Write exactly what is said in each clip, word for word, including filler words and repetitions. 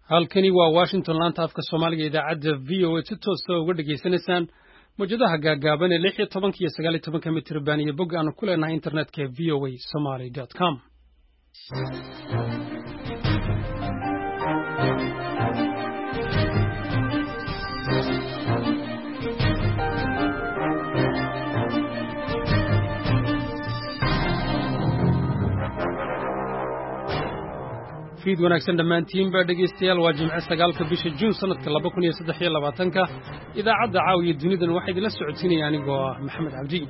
halkani waa Washington laanta afka Soomaaliga idaacadda V O A si toos ah uga dhageysanaysaan mowjadaha gaagaaban ee lix iyo toban iyo sagaal iyo toban mitir baan iyo bog aan ku leenahay internetka v o a somali dot com. fiid wanaagsan dhammaantiin baa dhegaystayaal waa jimce sagaalka bisha juun sanadka laba kun iyo saddex iyo labaatanka idaacadda caawiya dunidan waxaa idinla socodsiinaya anigoo ah maxamed cabdi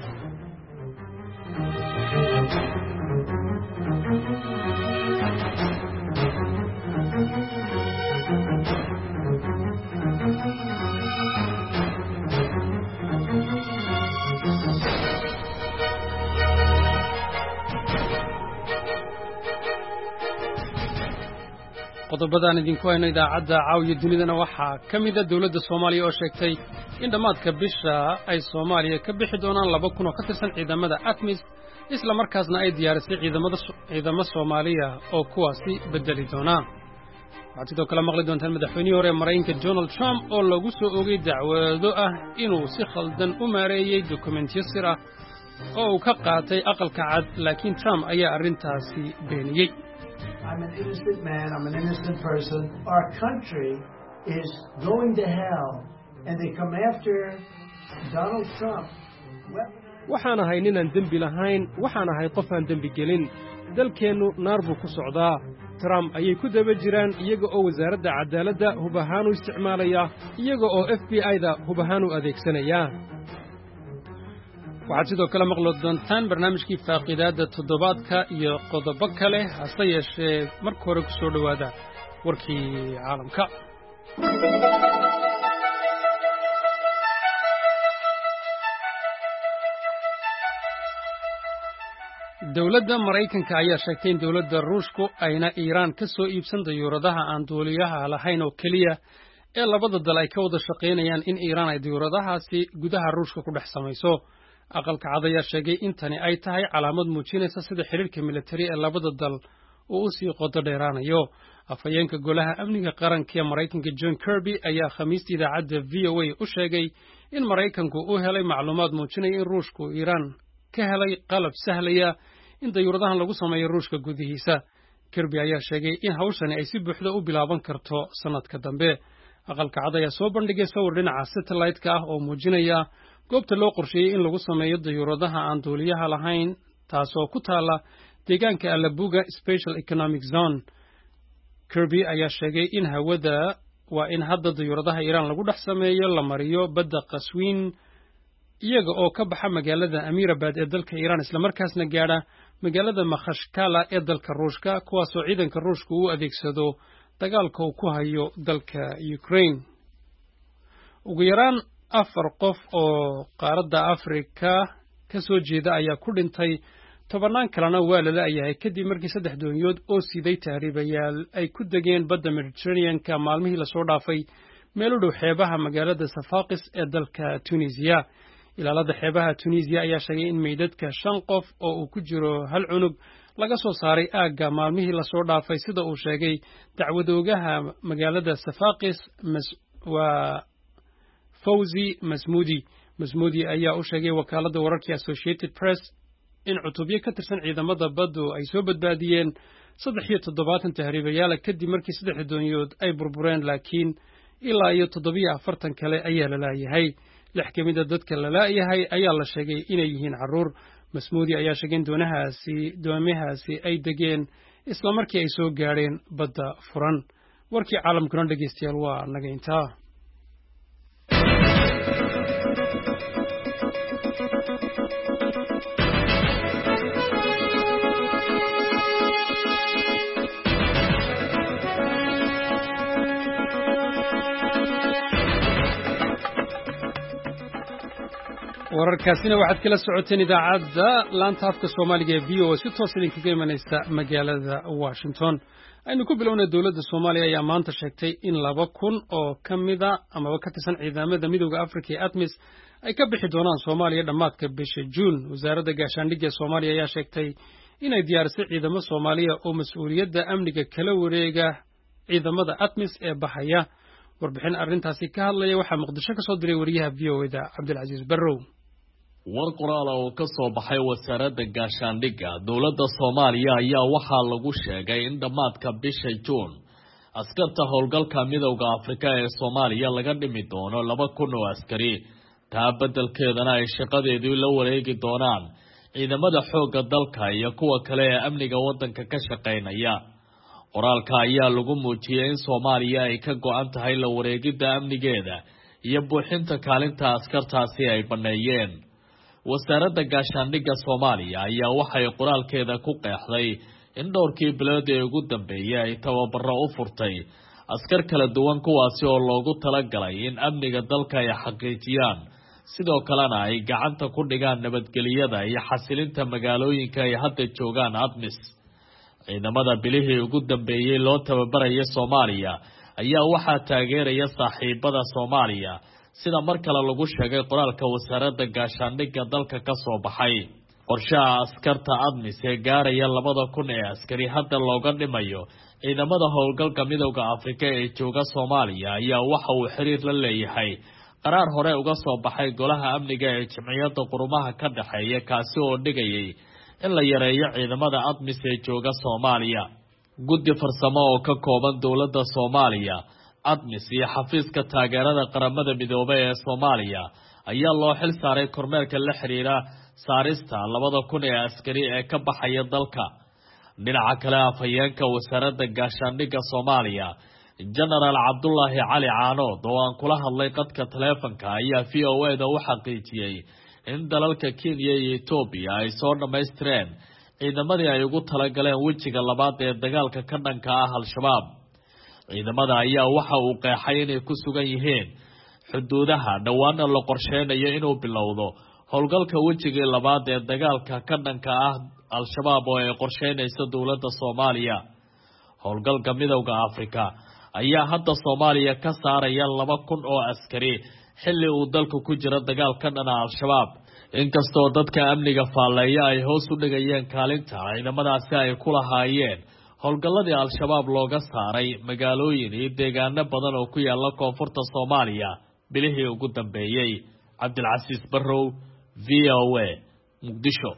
qodobadaan idinku hayno idaacadda caawiya dunidana waxaa ka mid a dowladda Soomaaliya oo sheegtay in dhamaadka bisha ay Soomaaliya ka bixi doonaan laba kun oo ka tirsan ciidamada ATMIS isla markaasna ay diyaarisay ciidamada ciidamada Soomaaliya oo kuwaasi bedeli doona. waxaad sidoo kale maqli doontaan madaxweynihii hore Mareykanka Donald Trump oo lagu soo oogay dacwado ah inuu si khaldan u maareeyay dokumentiyo sir ah oo uu ka qaatay aqalka cad laakiin Trump ayaa arrintaasi beeniyay. I'm an innocent man, I'm an innocent person. Our country is going to hell, and they come after Donald Trump. waxaan ahay ninaan dembi lahayn, waxaan ahay qof aan dembi gelin. dalkeennu naar buu ku socdaa. Trump ayay ku daba jiraan iyaga oo wasaaradda cadaaladda hub ahaan u isticmaalaya, iyaga oo F B I-da hub ahaan u adeegsanaya. waxaad sidoo kale maqli doontaan barnaamijkii faaqiidaadda toddobaadka iyo qodobo kale hase yeeshee marka hore ku soo dhowaada warkii caalamka. dowladda Mareykanka ayaa sheegtay in dowladda Ruushku ayna Iiraan ka soo iibsan dayuuradaha aan duuliyaha lahayn oo keliya ee labada dal ay ka wada shaqaynayaan in Iiraan ay dayuuradahaasi gudaha Ruushka ku dhex samayso. aqalka cad ayaa sheegay in tani ay tahay calaamad muujinaysa sida xiriirka militari ee labada dal uu u sii qoto dheeraanayo. afhayeenka golaha amniga qaranka ee Mareykanka John Kirby ayaa khamiistii idaacadda V O A u sheegay in Mareykanku uu helay macluumaad muujinaya in Ruushku Iiraan ka helay qalab sahlaya in dayuuradahan lagu sameeyo Ruushka gudihiisa. Kirby ayaa sheegay in hawshani ay si buuxda u bilaaban karto sanadka dambe. aqalka cad ayaa soo bandhigay sawir dhinaca satellite-ka ah oo muujinaya goobta loo qorsheeyey in lagu sameeyo dayuuradaha aan duuliyaha lahayn taasoo ku taala deegaanka Alabuga Special Economic Zone. Kirby ayaa sheegay in hawada waa in hadda dayuuradaha Iiraan lagu dhex sameeyo la mariyo badda Qaswiin iyaga oo ka baxa magaalada Amirabad ee dalka Iiraan isla markaasna gaadha magaalada Makhashkala ee dalka Ruushka kuwaasoo ciidanka Ruushku u adeegsado dagaalka uu ku hayo dalka Ukraine. ugu yaraan afar qof oo qaaradda Afrika ka soo jeeda ayaa ku dhintay, tobannaan kalena waa la la'yahay kadib markii saddex doonyood oo siday tahriibayaal ay ku degeen badda Mediterranean-ka maalmihii la soo dhaafay meel u dhow xeebaha magaalada Safaqis ee dalka Tunisia. ilaalada xeebaha Tunisia ayaa sheegay in meydadka shan qof oo uu ku jiro hal cunug laga soo saaray aagga maalmihii la soo dhaafay sida uu sheegay dacwadoogaha magaalada Safaqis waa Fawzi Masmudi. Masmudi ayaa u sheegay wakaaladda wararka Associated Press in cutubyo ka tirsan ciidamada baddu ay soo badbaadiyeen saddex iyo toddobaatan tahriibayaal kadib markii saddex doonyood ay burbureen laakiin ilaa iyo toddoba iyo afartan kale ayaa la laayahay. lix ka mid a dadka la laayahay ayaa la sheegay inay yihiin carruur. Masmudi ayaa sheegay in doonahaasi doomahaasi ay degeen isla markii ay soo gaadheen badda furan. warkii caalamkuna dhegaystayaal waa naga intaa. wararkaasina waxaad kala socoteen idaacadda laanta afka Soomaaliga ee V O A si toos idinkaga imanaysa magaalada Washington. aynu ku bilownay dowladda Soomaaliya ayaa maanta sheegtay in laba kun oo ka mid ah ama ka tirsan ciidamada midowga Afrika ee ATMIS ay ka bixi doonaan Soomaaliya dhamaadka bisha Juun. wasaaradda gaashaandhigga ee Soomaaliya ayaa sheegtay inay diyaarisay ciidamo Soomaaliya oo mas'uuliyadda amniga kala wareega ciidamada atmis ee baxaya warbixin arrintaasi ka hadlaya waxaa muqdisho ka soo diray wariyaha v o da cabdilcasiis barrow war qoraal oo ka soo baxay wasaaradda gaashaandhigga dowladda Soomaaliya ayaa waxaa lagu sheegay in dhamaadka bisha June askarta howlgalka midowga Afrika ee Soomaaliya laga dhimi doono laba kun oo askari taa beddelkeedana ay shaqadeedu la wareegi doonaan ciidamada xoogga dalka iyo kuwa kale ee amniga waddanka ka shaqeynaya qoraalka ayaa lagu muujiyay in Soomaaliya ay ka go'an tahay la wareegidda amnigeeda iyo buuxinta kaalinta askartaasi ay baneeyeen wasaaradda gaashaandhigga Soomaaliya ayaa waxay qoraalkeeda ku qeexday in dhowrkii bilood ee ugu dambeeyay ay tababaro u furtay askar kala duwan kuwaasi oo loogu talagalay in amniga dalka ay xaqiijiyaan sidoo kalena ay gacanta ku dhigaan nabadgelyada iyo xasilinta magaalooyinka ay hadda joogaan ATMIS ciidamada bilihii ugu dambeeyay loo tababaraya Soomaaliya ayaa waxaa taageeraya saaxiibada Soomaaliya sida mar kale lagu sheegay qoraalka wasaaradda gaashaandhigga dalka ka soo baxay qorshaha askarta ATMIS ee gaaraya labada kun ee askari hadda looga dhimayo ciidamada howlgalka midowga Afrika ee jooga Soomaaliya ayaa waxa uu xiriir la leeyahay qaraar hore uga soo baxay golaha amniga ee Jamciyadda Qurumaha ka dhaxeeya kaasi oo dhigayay in la yareeyo ciidamada ATMIS ee jooga Soomaaliya guddi farsamo oo ka kooban dowladda Soomaaliya ATMIS iyo xafiiska taageerada qaramada midoobay ee Soomaaliya ayaa loo xil saaray kormeerka la xiriira saarista labada kun ee askari ee ka baxaya dalka dhinaca kale afhayeenka wasaaradda gaashaandhigga Soomaaliya General Cabdullaahi Cali Caanood oo aan kula hadlay qadka taleefanka ayaa V O A da u xaqiijiyay in dalalka Kenya iyo Ethiopia ay soo dhameystireen ciidamadii ay ugu talagaleen wejiga labaad ee dagaalka ka dhanka ah Al-Shabaab ciidamada ayaa waxa uu qeexay inay ku sugan yihiin xuduudaha dhawaana la qorsheynayo inuu bilowdo howlgalka wejiga labaad ee dagaalka ka dhanka ah Al-Shabaab oo ay qorsheynayso dowladda Soomaaliya howlgalka midowga Afrika ayaa hadda Soomaaliya ka saaraya laba kun oo askari xilli uu dalku ku jiro dagaal ka dhan ah Al-Shabaab inkastoo dadka amniga faaleeya ay hoos u dhigayeen kaalinta ciidamadaasi ay ku lahaayeen howlgalladii Al-Shabaab looga saaray magaalooyin iyo deegaano badan oo ku yaala koonfurta Soomaaliya bilihii ugu dambeeyay Cabdilcasiis Barrow V O A Muqdisho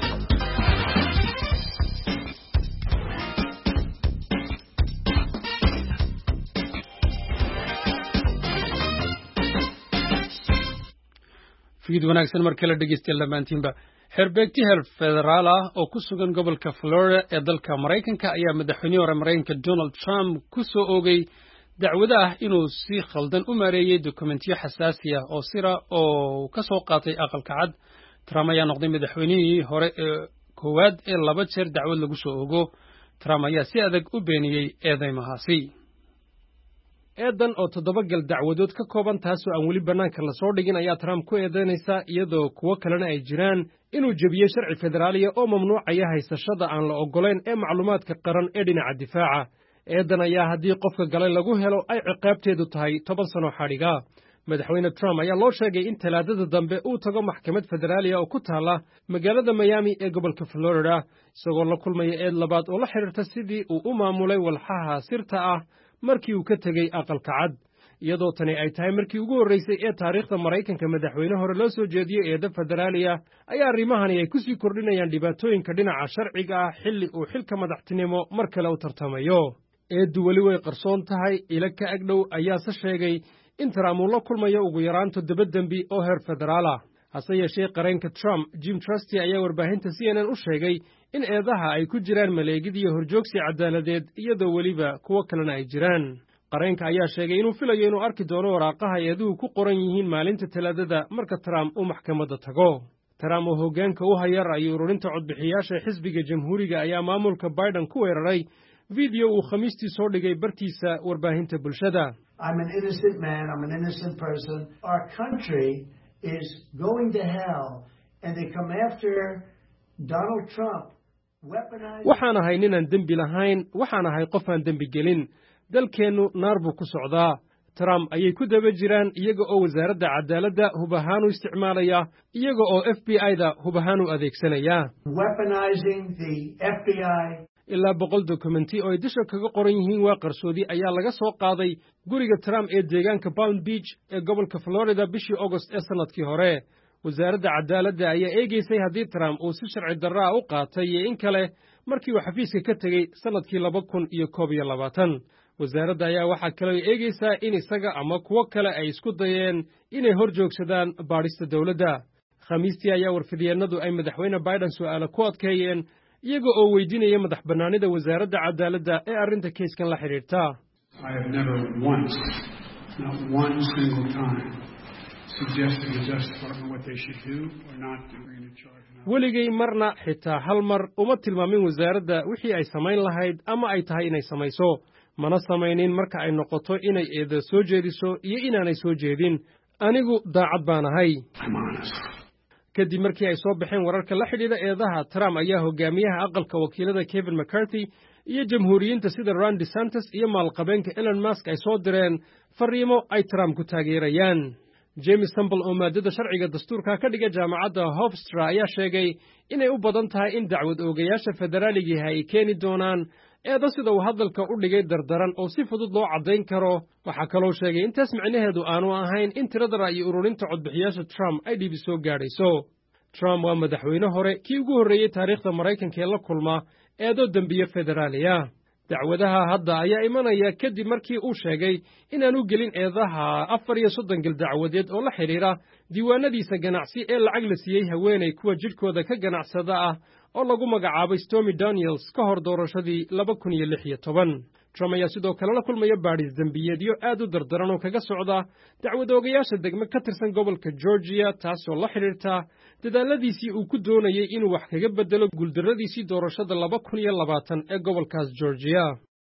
fiid wanaagsan markii la dhageystay lamaantiinba xerbeegti heer federaal ah oo ku sugan gobolka Florida ee dalka Mareykanka ayaa madaxweynihii hore Mareykanka Donald Trump ku soo oogay dacwada ah inuu si khaldan u maareeyay dokumentiyo xasaasi ah oo sira oo ka soo qaatay aqalka cad Trump ayaa noqday madaxweynihii hore ee koowaad ee laba jeer dacwad lagu soo oogo Trump ayaa si adag u beeniyay eedeymahaasi eedan oo toddoba gal dacwadood ka kooban taasoo aan weli bannaanka la soo dhigin ayaa Trump ku eedeynaysa iyadoo kuwo kalena ay jiraan inuu jebiyey sharci federaaliya oo mamnuucaya haysashada aan la oggolayn ee macluumaadka qaran ee dhinaca difaaca eedan ayaa haddii qofka galay lagu helo ay ciqaabteedu tahay toban sano xadhiga madaxweyne Trump ayaa loo sheegay in talaadada dambe uu tago maxkamad federaaliya oo ku taala magaalada Miami ee gobolka Florida isagoo la kulmaya eed labaad oo la xiriirta sidii uu u maamulay walxaha sirta ah markii uu ka tegey aqalka cad iyadoo tani ay tahay markii ugu horreysay ee taariikhda Mareykanka madaxweyne hore loo soo jeediyey eeda federaaliya ayaa arrimahani ay ku sii kordhinayaan dhibaatooyinka dhinaca sharciga ah xilli uu xilka madaxtinimo mar kale u tartamayo eeddu weli way qarsoon tahay ila ka agdhow ayaase sheegay in Trump uu la kulmayo ugu yaraan toddoba dembi oo heer federaal ah hase yeeshee qareenka Trump Jim Trusty ayaa warbaahinta C N N u sheegay in eedaha ay ku jiraan maleegid iyo horjoogsi cadaaladeed iyadoo weliba kuwo kalena ay jiraan qareenka ayaa sheegay inuu filayo inuu arki doono waraaqaha eeduhu ku qoran yihiin maalinta talaadada marka Trump uu maxkamadda tago Trump oo hoggaanka u haya ra'yi ururinta codbixiyaasha xisbiga jamhuuriga ayaa maamulka Biden ku weeraray video uu khamiistii soo dhigay bartiisa warbaahinta bulshada I'm an innocent man, I'm an innocent person. Our country is going to hell and they come after Donald Trump. waxaan ahay ninaan dembi lahayn waxaan ahay qof aan dembi gelin dalkeennu naar buu ku socdaa Trump ayay ku daba jiraan iyaga oo wasaaradda cadaaladda hub ahaan u isticmaalaya iyaga oo F B I da hub ahaan u adeegsanaya weaponizing the F B I ilaa boqol dokumenti oo ay dusha kaga qoran yihiin waa qarsoodi ayaa laga soo qaaday guriga Trump ee deegaanka Palm Beach ee gobolka Florida bishii August ee sanadkii hore. wasaaradda cadaaladda ayaa eegaysay haddii Trump uu si sharci darro ah u qaatay iyo in kale markii uu xafiiska ka tegey sanadkii laba kun iyo koob iyo labaatan. wasaaradda ayaa waxaa kaloo eegaysaa in isaga ama kuwo kale ay isku dayeen inay hor joogsadaan baadhista dowladda. khamiistii ayaa warfidyeenadu ay madaxweyne Biden su'aalo ku adkeeyeen iyaga oo weydiinaya madax bannaanida wasaaradda cadaaladda ee arrinta keyskan la xidhiirta. I have never once, not one single time, suggested to the Justice Department what they should do or not do in a charge. weligay marna xitaa hal mar uma tilmaamin wasaaradda wixii ay samayn lahayd ama ay tahay inay samayso. mana samaynin marka ay noqoto inay eedo soo jeediso iyo inaanay soo jeedin. anigu daacad baan ahay. kadib markii ay soo baxeen wararka la xidhiidha eedaha, Trump ayaa hogaamiyaha aqalka wakiilada Kevin McCarthy iyo jamhuuriyiinta sida Ron DeSantis iyo maalqabeenka Elon Musk ay soo direen fariimo ay Trump ku taageerayaan. James Temple oo maadada sharciga dastuurka ka dhiga jaamacadda Hofstra ayaa sheegay inay u badan tahay in dacwad oogayaasha federaaliga ay keeni doonaan eedo sida uu hadalka u dhigay dardaran oo si fudud loo caddayn karo. waxaa kaloo sheegay intaas micnaheedu aanu ahayn in tirada ra'yi ururinta codbixiyaasha Trump ay dhibi soo gaadhayso. Trump waa madaxweyne hore kii ugu horreeyey taariikhda Maraykanka ee la kulma eedo dembiye federaaliya. dacwadaha hadda ayaa imanaya kadib markii uu sheegay inaanu gelin eedaha afar iyo soddon gal dacwadeed oo la xidhiidha diiwaanadiisa ganacsi ee lacag la siiyey haweenay kuwa jidhkooda ka ganacsada ah oo lagu magacaabay Stormy Daniels ka hor doorashadii laba kun iyo lix iyo toban. Trump ayaa sidoo kale la kulmaya baadhis dembiyeedyo aad u dardaran oo kaga socda dacwadoogayaasha degme ka tirsan gobolka Georgia, taasoo la xidhiirta dadaaladiisii uu ku doonayey inuu wax kaga bedelo guuldarradiisii doorashada laba kun iyo labaatan ee gobolkaas Georgia.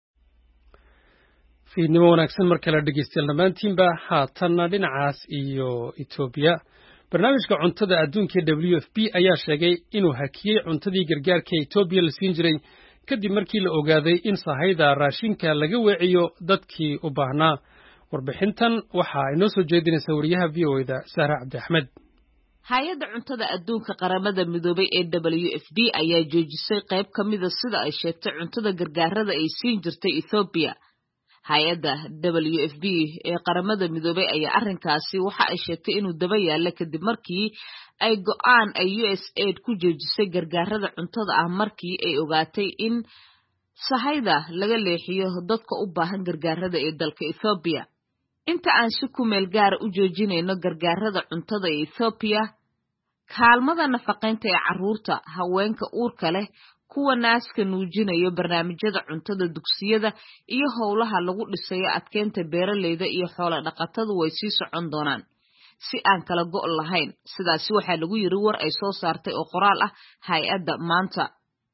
fiidnimo wanaagsan mar kale dhegeystayaal dhammaantiinba haatanna dhinacaas iyo Ethiopia. barnaamijka cuntada adduunka ee W F P ayaa sheegay inuu hakiyey cuntadii gargaarka ee Ethiopia la siin jiray kadib markii la ogaaday in sahayda raashinka laga weeciyo dadkii u baahnaa. warbixintan waxaa inoo soo jeedinaysa wariyaha V O A-da Sahra Cabdi Axmed. hay-adda cuntada adduunka qaramada midoobay ee W F P ayaa joojisay qayb ka mida sida ay sheegtay cuntada gargaarada ay siin jirtay Ethiopia. hay-adda W F P ee qaramada midoobay ayaa arrinkaasi waxa ay sheegtay inuu daba yaalla kadib markii ay go'aan ay U S A I D ku joojisay gargaarada cuntada ah markii ay ogaatay in sahayda laga leexiyo dadka u baahan gargaarada ee dalka Ethiopia. inta aan si ku meel gaar u joojinayno gargaarada cuntada ee Ethiopia, kaalmada nafaqeynta ee carruurta, haweenka uurka leh, kuwa naaska nuujinayo, barnaamijyada cuntada dugsiyada iyo howlaha lagu dhisayo adkeynta beeralayda iyo xoolo dhaqatadu way sii socon doonaan si aan kala go' lahayn. sidaasi waxaa lagu yiri war ay soo saartay oo qoraal ah hay-adda maanta.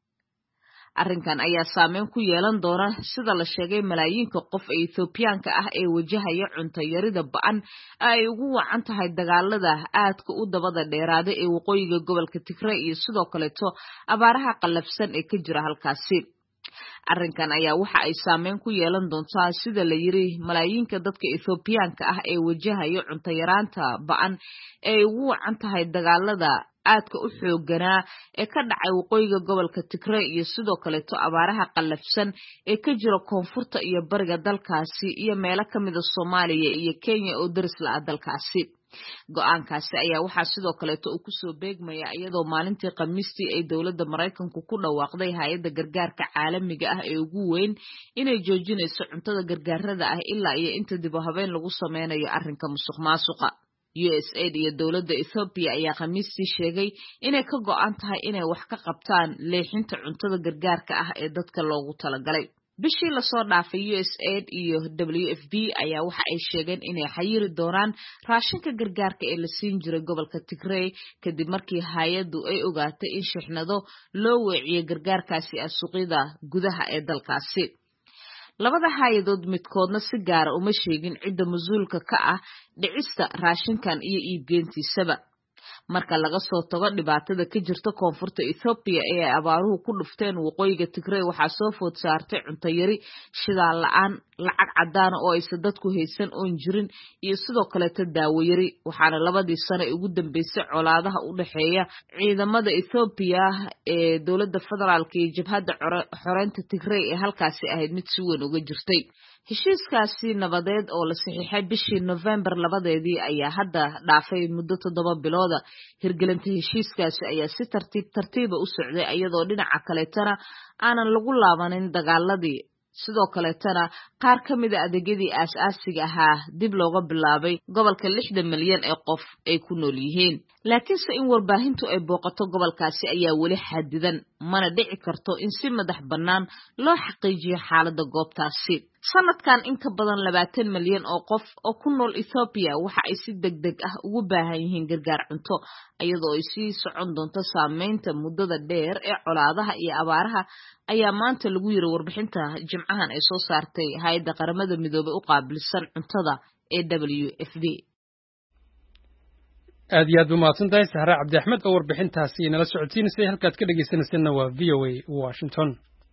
arrinkan ayaa saameyn ku yeelan doona sida la sheegay malaayiinka qof ee Ethiopiaanka ah ee wajahaya cunto yarida ba'an ay ugu wacan tahay dagaalada aadka u dabada dheeraada ee waqooyiga gobolka Tigray iyo sidoo kaleeto abaaraha qallafsan ee ka jira halkaasi. arrinkan ayaa waxa ay saameyn ku yeelan doontaa sida la yiri malaayiinka dadka Ethiopiaanka ah ee wajahaya cunto yaraanta ba'an ee ugu wacan tahay dagaalada aadka u xooganaa ee ka dhacay waqooyiga gobolka Tigray iyo sidoo kaleeto abaaraha qallafsan ee ka jira koonfurta iyo bariga dalkaasi iyo meelo ka mid ah Soomaaliya iyo Kenya oo daris la ah dalkaasi. go'aankaasi ayaa waxaa sidoo kaleeto uu ku soo beegmaya iyadoo maalintii Khamiistii ay dowladda Maraykanku ku dhawaaqday hay'adda gargaarka caalamiga ah ee ugu weyn inay joojinayso cuntada gargaarada ah ilaa iyo inta dib u habeyn lagu sameynayo arrinka musuqmaasuqa. U S A I D iyo dowladda Ethiopia ayaa Khamiistii sheegay inay ka go'an tahay inay wax ka qabtaan leexinta cuntada gargaarka ah ee dadka loogu talagalay. bishii la soo dhaafay U S A I D iyo W F P ayaa waxa ay sheegeen inay xayiri doonaan raashinka gargaarka ee la siin jiray gobolka Tigray kadib markii hay'addu ay ogaatay in shixnado loo weeciyo gargaarkaasi ah suuqyada gudaha ee dalkaasi. labada hay-adood midkoodna si gaara uma sheegin cidda mas'uulka ka ah dhicista raashinkan iyo iibgeentiisaba. marka laga soo tago dhibaatada ka jirta koonfurta Ethiopia ee abaaruhu ku dhufteen waqooyiga Tigray waxaa soo food saartay cunto yari, shidaal la'aan, lacag cadaan oo aysan dadku haysan oon jirin iyo sidoo kaleeta daawo yari waxaana labadii sano ee ugu dambeysay colaadaha u dhaxeeya ciidamada Ethiopia ee dowladda federaalka iyo jabhadda xoreynta Tigray ee halkaasi ahayd mid si weyn uga jirtay heshiiskaasi nabadeed oo la saxiixay bishii November labadeedii ayaa hadda dhaafay muddo toddoba bilooda hirgelinta heshiiskaasi ayaa si tartiib tartiiba u socday iyadoo dhinaca kaleetana aanan lagu laabanin dagaaladii sidoo kaleetana qaar ka mid ah adeegyadii aasaasiga ahaa dib looga bilaabay gobolka lixdan milyan ee qof ay ku nool yihiin laakiinse in warbaahintu ay booqato gobolkaasi ayaa weli xadidan mana dhici karto in si madax bannaan loo xaqiijiyo xaaladda goobtaasi sanadkan in ka badan labaatan milyan oo qof oo ku nool Ethiopia waxa ay si degdeg ah ugu baahan yihiin gargaar cunto iyadoo ay sii socon doonto saameynta muddada dheer ee colaadaha iyo abaaraha ayaa maanta lagu yiri warbixinta jimcahan ay soo saartay hay'adda qaramada midoobay u qaabilsan cuntada ee W F P aad iyo aad u mahadsantahay Sahra Cabdi Axmed oo warbixintaasi nala socodsiinayay halkaad ka dhageysanaysanna waa V O A Washington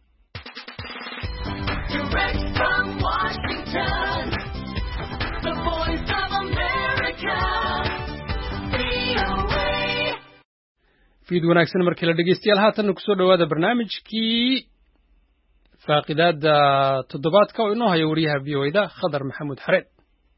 fiid wanaagsan markii la dhageystayaal haatan ku soo dhawaada barnaamijkii faaqidaada toddobaadka oo inoo haya wariyaha V O A da Khadar Maxamuud Xareed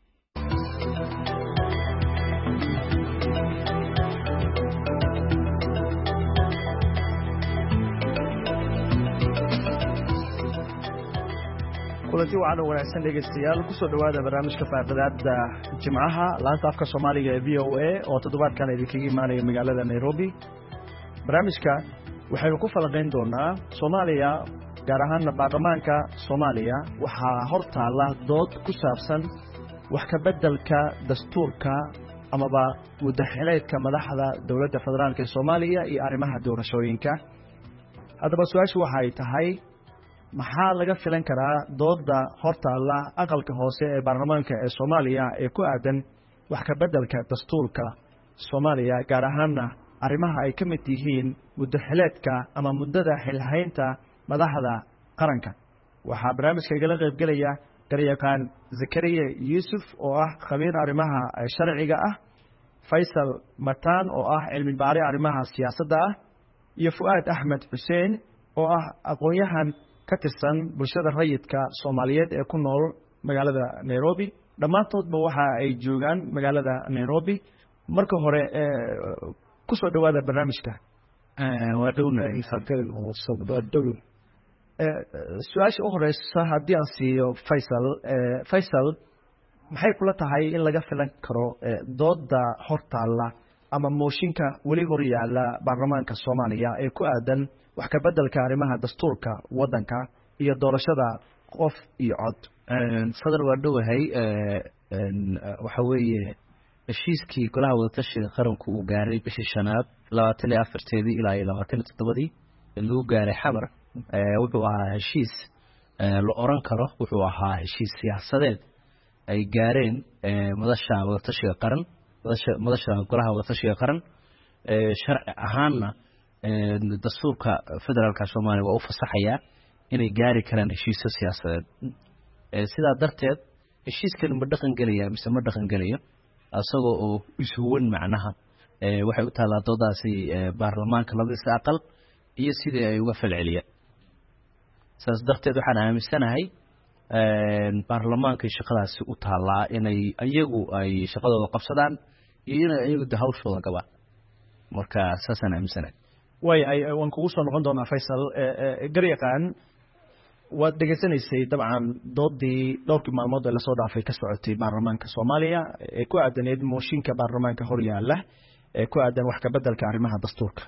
kulanti wacan wanaagsan dhegeystayaal ku soo dhawaada barnaamijka faaqidaada jimcaha laanta afka Soomaaliga ee V O A oo toddobaadkan idinkaga imaanaya magaalada Nairobi barnaamijka waxaynu ku falanqayn doonaa Soomaaliya gaar ahaan baarlamaanka Soomaaliya waxaa hortaala dood ku saabsan wax ka beddelka dastuurka amaba mudaxileedka madaxda dowladda federaalka ee Soomaaliya iyo arrimaha doorashooyinka haddaba su'aashu waxay tahay maxaa laga filan karaa doodda hortaala aqalka hoose ee baarlamaanka ee Soomaaliya ee ku aadan wax ka beddelka dastuurka Soomaaliya gaar ahaan arrimaha ay ka mid yihiin mudaxileedka ama muddada xilhaynta madaxda qaranka waxaa barnaamijka igala qayb galaya garyaqaan Zakariya Yusuf oo ah khabiir arrimaha sharciga ah Faisal Matan oo ah cilmi baare arrimaha siyaasadda ah iyo Fuad Ahmed Hussein oo ah aqoonyahan ka tirsan bulshada rayidka Soomaaliyeed ee ku nool magaalada Nairobi dhammaantoodba waxa ay joogaan magaalada Nairobi marka hore ku soo dhawaada barnaamijka waa dhownahay sarkada oo sababta su'aasha u horeysa haddii aan siiyo Faisal Faisal maxay kula tahay in laga filan karo doodda hortaala ama mooshinka weli hor yaala baarlamaanka Soomaaliya ee ku aadan wax ka beddelka arrimaha dastuurka waddanka iyo doorashada qof iyo cod fadal waa dhowahay waxa weeye heshiiskii golaha wadatashiga qaranku uu gaaray bishii shanaad labaatan iyo afarteedii ilaa iyo labaatan iyo toddobadii lagu gaaray xamar wuxuu ahaa heshiis la oran karo wuxuu ahaa heshiis siyaasadeed ay gaareen madasha wadatashiga qaran madasha golaha wadatashiga qaran sharci ahaanna dastuurka federaalka Soomaaliya waa u fasaxayaa inay gaari karaan heshiisyo siyaasadeed sidaa darteed heshiiskan ma dhaqan galaya mise ma dhaqan galayo asagoo oo isuwan macnaha waxay u taalaa doodaasi baarlamaanka labadiisa aqal iyo sidii ay uga falceliyeen saas darteed waxaan aaminsanahay baarlamaanka shaqadaasi u taalaa inay iyagu ay shaqadooda qabsadaan iyo inay iyagu hawshooda gabaan marka saasaan aaminsanahay way ay waan kugu soo noqon doonaa Faisal garyaqaan waad dhageysanaysay dabcan doodii dhowrkii maalmood ee la soo dhaafay ka socotay baarlamaanka Soomaaliya ee ku aadaneed mooshinka baarlamaanka hor yaala ee ku aadan wax ka beddelka arrimaha dastuurka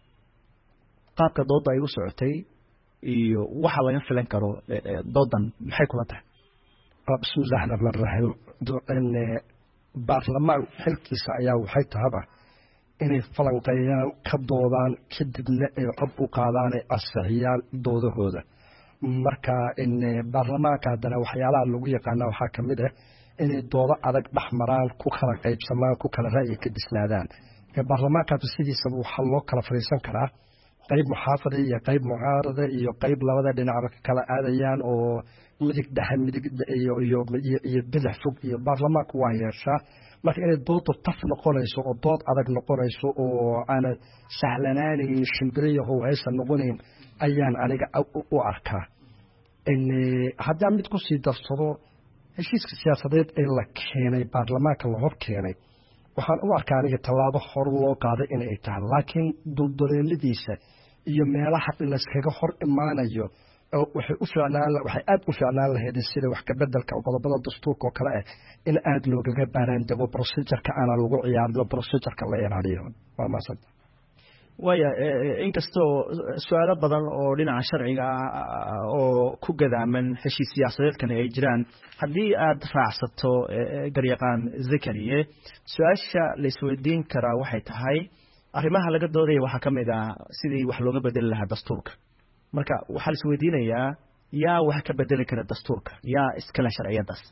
qaabka doodda ay u socotay iyo waxa laga filan karo doodan maxay kula tahay bismillaahir rahmaanir rahiim baarlamaan xilkiisa ayaa waxay tahaba inay falanqeeyaan ka doodaan kadibna ay cod u qaadaan ay ansixiyaan doodahooda marka in baarlamaanka haddana waxyaalaha lagu yaqaana waxaa ka mid ah inay doodo adag dhex maraan ku kala qaybsamaan ku kala ra'yi ka disnaadaan baarlamaankaas sidiisaba waxaa loo kala fadhiisan karaa qayb muxaafada iyo qayb mucaarada iyo qayb labada dhinacba ka kala aadayaan oo midig dhexe midig iyo iyo iyo bidix fog iyo baarlamaanku waa yeeshaa marka inay doodu taf noqonayso oo dood adag noqonayso oo aan sahlanaanayn shimbiriyo howhaysan noqonayn ayaan aniga u arkaa haddii mid ku sii darsado heshiiska siyaasadeed ee la keenay baarlamaanka la hor keenay waxaan u arkaa aniga tallaabo hor loo qaaday inay tahay laakiin dulduleeladiisa iyo meelaha layskaga hor imaanayo waxay u fiicnaan waxay aad u fiicnaan lahayd sida wax ka bedelka qodobada dastuurka oo kale ah in aad loogaga baaraan dego procedureka ana lagu ciyaaro procedureka la ilaaliyo waa maasan waya inkastoo su'aalo badan oo dhinaca sharciga oo ku gadaaman heshiis siyaasadeedkan ay jiraan haddii aad raacsato garyaqaan zakariye su-aasha la isweydiin karaa waxay tahay arrimaha laga doodaya waxaa ka mid ah sidii wax looga bedeli lahaa dastuurka marka waxaa la isweydiinayaa yaa wax ka bedeli kara dastuurka yaa iskale sharciyadaas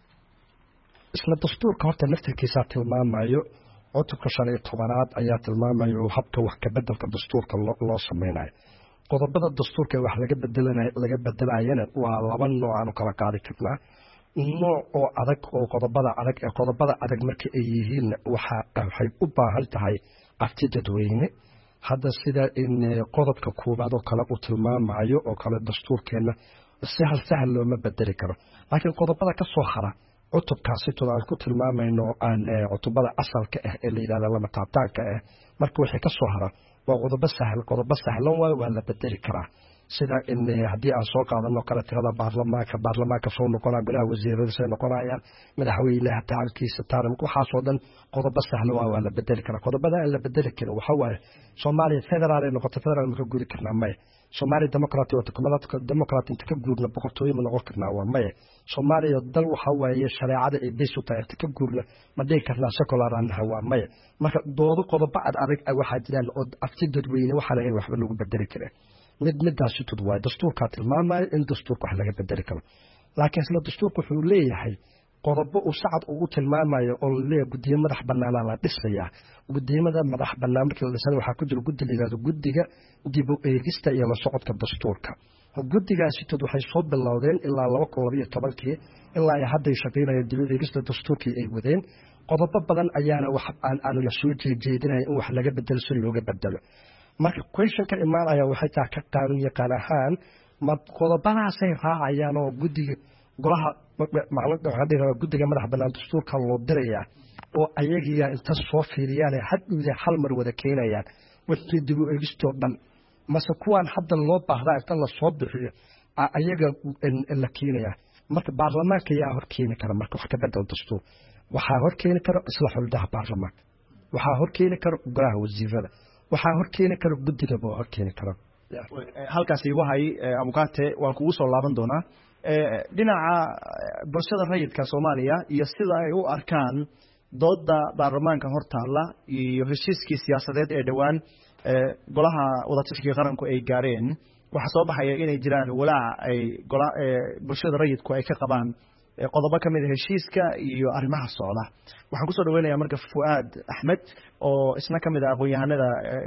isla dastuurka horta naftirkiisaa tilmaamayo cutubka shan iyo tobanaad ayaa tilmaamayo habka wax ka bedelka dastuurka loo sameynayo qodobada dastuurka wax laga bedelanayo laga bedelayana waa laba nooc aan kala qaadi karnaa nooc oo adag oo qodobada adag ee qodobada adag marka ay yihiin waxa waxay u baahan tahay afti dadweyne hadda sida in qodobka koobaad oo kale uu tilmaamayo oo kale dastuurkeena sahal sahal looma bedeli karo laakiin qodobada ka soo hara cutubkaasi aan ku tilmaamayno aan cutubada asalka ah ee la yiraahdo lama taabtaanka ah marka wixii ka soo hara waa qodobo sahal qodobo sahlan waa waa la bedeli karaa sida in haddii aan soo qaadano kala tirada baarlamaanka baarlamaanka soo noqonaya golaha wasiirada soo noqonayaan madaxweynaha tacalkiisa taarimka waxaasoo dhan qodobo sahlan waa waa la bedeli karaa qodobada aan la bedeli karin waxa waaye soomaaliya federaal ay noqoto federaal ma ka guuri karnaa maya soomaaliya democratic oo tukumada democratic inta ka guurna boqortooyo ma noqon karnaa waa maya soomaaliya dal waxa waaye shareecada ay beys u tahay inta ka guurna ma dhihi karnaa secular anaha waa maya marka doodo qodobo ad adag waxaa jiraan oo afti dadweyne waxaa lahayn waxba lagu bedeli karaa mid midaasi tud waaye dastuurkaa tilmaamaya in dastuurka wax laga bedeli karo laakiin isla dastuurka wuxuu leeyahay qodobo uu sacad ugu tilmaamayo oo laleeyahay guddiyo madax banaanaa la dhisayaa guddiyamada madax banaan markii la dhisana waxaa ku jira guddi la yidhahdo guddiga dib u eegista iyo la socodka dastuurka guddigaasi tud waxay soo bilowdeen ilaa laba kun laba iyo tobankii ilaa ay hadday shaqaynayeen dib u eegista dastuurkii ay wadeen qodobo badan ayaana wax aan aan la soo jeedinaya in wax laga bedelo si looga bedelo marka question ka imaanaya waxay tahay ka qaanuun yaqaan ahaan ma qodobadaasay raacayaan oo guddiga golaha macluumaadka waxaa dhigaa guddiga madax bannaan dastuurka loo dirayaa oo ayagiya inta soo fiiriyaan hadhowda hal mar wada keenayaan wixii dib u eegistoo dhan mase kuwaan hadda loo baahdaa inta la soo bixiyo ayaga la keenaya marka baarlamaanka yaa hor keeni kara marka wax ka bedel dastuur waxaa hor keeni kara isla xuldaha baarlamaanka waxaa hor keeni kara golaha wasiirada waxaa hor keeni kara guddiga baa hor keeni kara halkaas igu hay abukaate waan kugu soo laaban doonaa dhinaca bulshada rayidka Soomaaliya iyo sida ay u arkaan dooda baarlamaanka hortaala iyo heshiiskii siyaasadeed ee dhawaan golaha wadatashiga qaranku ay gaareen waxa soo baxaya inay jiraan walaac ay bulshada rayidku ay ka qabaan qodobo ka mid ah heshiiska iyo arrimaha socda waxaan ku soo dhaweynayaa marka Fuad Ahmed oo isna ka mid ah aqoon-yahanada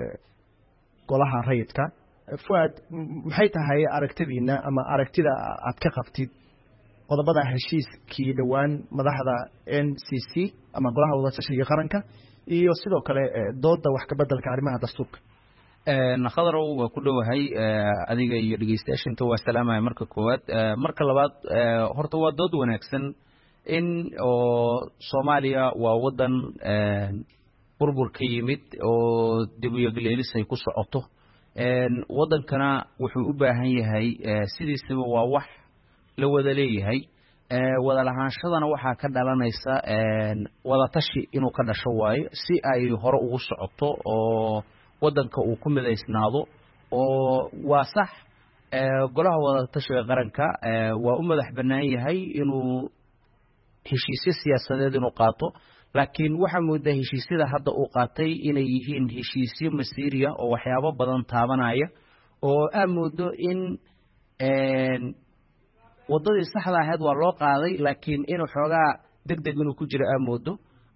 golaha rayidka Fuad maxay tahay aragtidiina ama aragtida aad ka qabtid qodobada heshiiskii dhawaan madaxda N C C ama golaha wadatashiga qaranka iyo sidoo kale dooda wax ka bedelka arrimaha dastuurka een khadrow waa ku dhawahay adiga iyo dhageystayaasha waa salaamay marka koowaad marka labaad horta waa dood wanaagsan in oo Soomaaliya waa wadan burbur ka yimid oo dib u yagleelisay ku socoto een wadankana wuxuu u baahan yahay sidiisaba waa wax la wada leeyahay ee wada lahaanshadana waxa ka dhalanaysa een wada tashi inuu ka dhasho waayo si ay hore ugu socoto oo wadanka uu ku midaysnaado oo waa sax ee golaha wada tashiga qaranka ee waa u madax banaan yahay inuu heshiisyo siyaasadeed inuu qaato laakiin waxa moodaa heshiisyada hadda uu qaatay inay yihiin heshiisyo masiiriya oo waxyaabo badan taabanaya oo aan moodo in een wadadii saxda ahayd waa loo qaaday laakiin inuu xoogaa degdeg inuu ku jiro aan moodo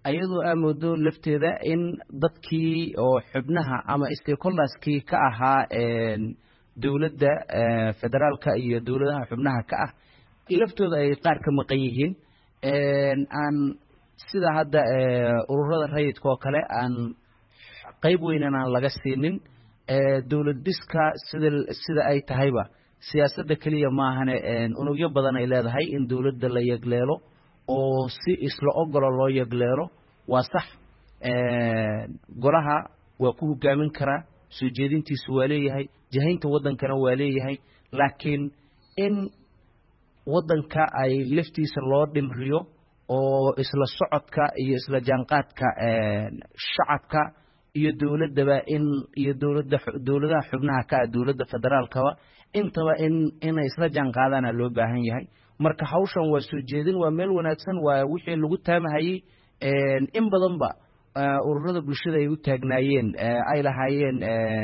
ayadoo aamoodo lafteeda in dadkii oo xubnaha ama stakeholderskii ka ahaa dowladda federaalka iyo dowladaha xubnaha ka ah laftooda ay qaar ka maqan yihiin aan sida hadda ururada rayidka oo kale aan qayb weynan aan laga siinin dowlad dhiska sida sida ay tahayba siyaasadda keliya maahane unugyo badan ay leedahay in dowladda la yegleelo oo si isla ogolo loo yegleelo waa sax golaha waa ku hogaamin karaa soo jeedintiisu waa leeyahay jahaynta waddankana waa leeyahay laakiin in waddanka ay laftiisa loo dhimriyo oo isla socodka iyo isla jaanqaadka shacabka iyo dowladdaba in iyo dowladda dowladaha xubnaha ka ah dowladda federaalkaba intaba in inay isla jaanqaadaana loo baahan yahay marka hawshan waa soo jeedin waa meel wanaagsan waa wixii lagu taamahayey in badanba ururada bulshada ay u taagnaayeen ay lahaayeen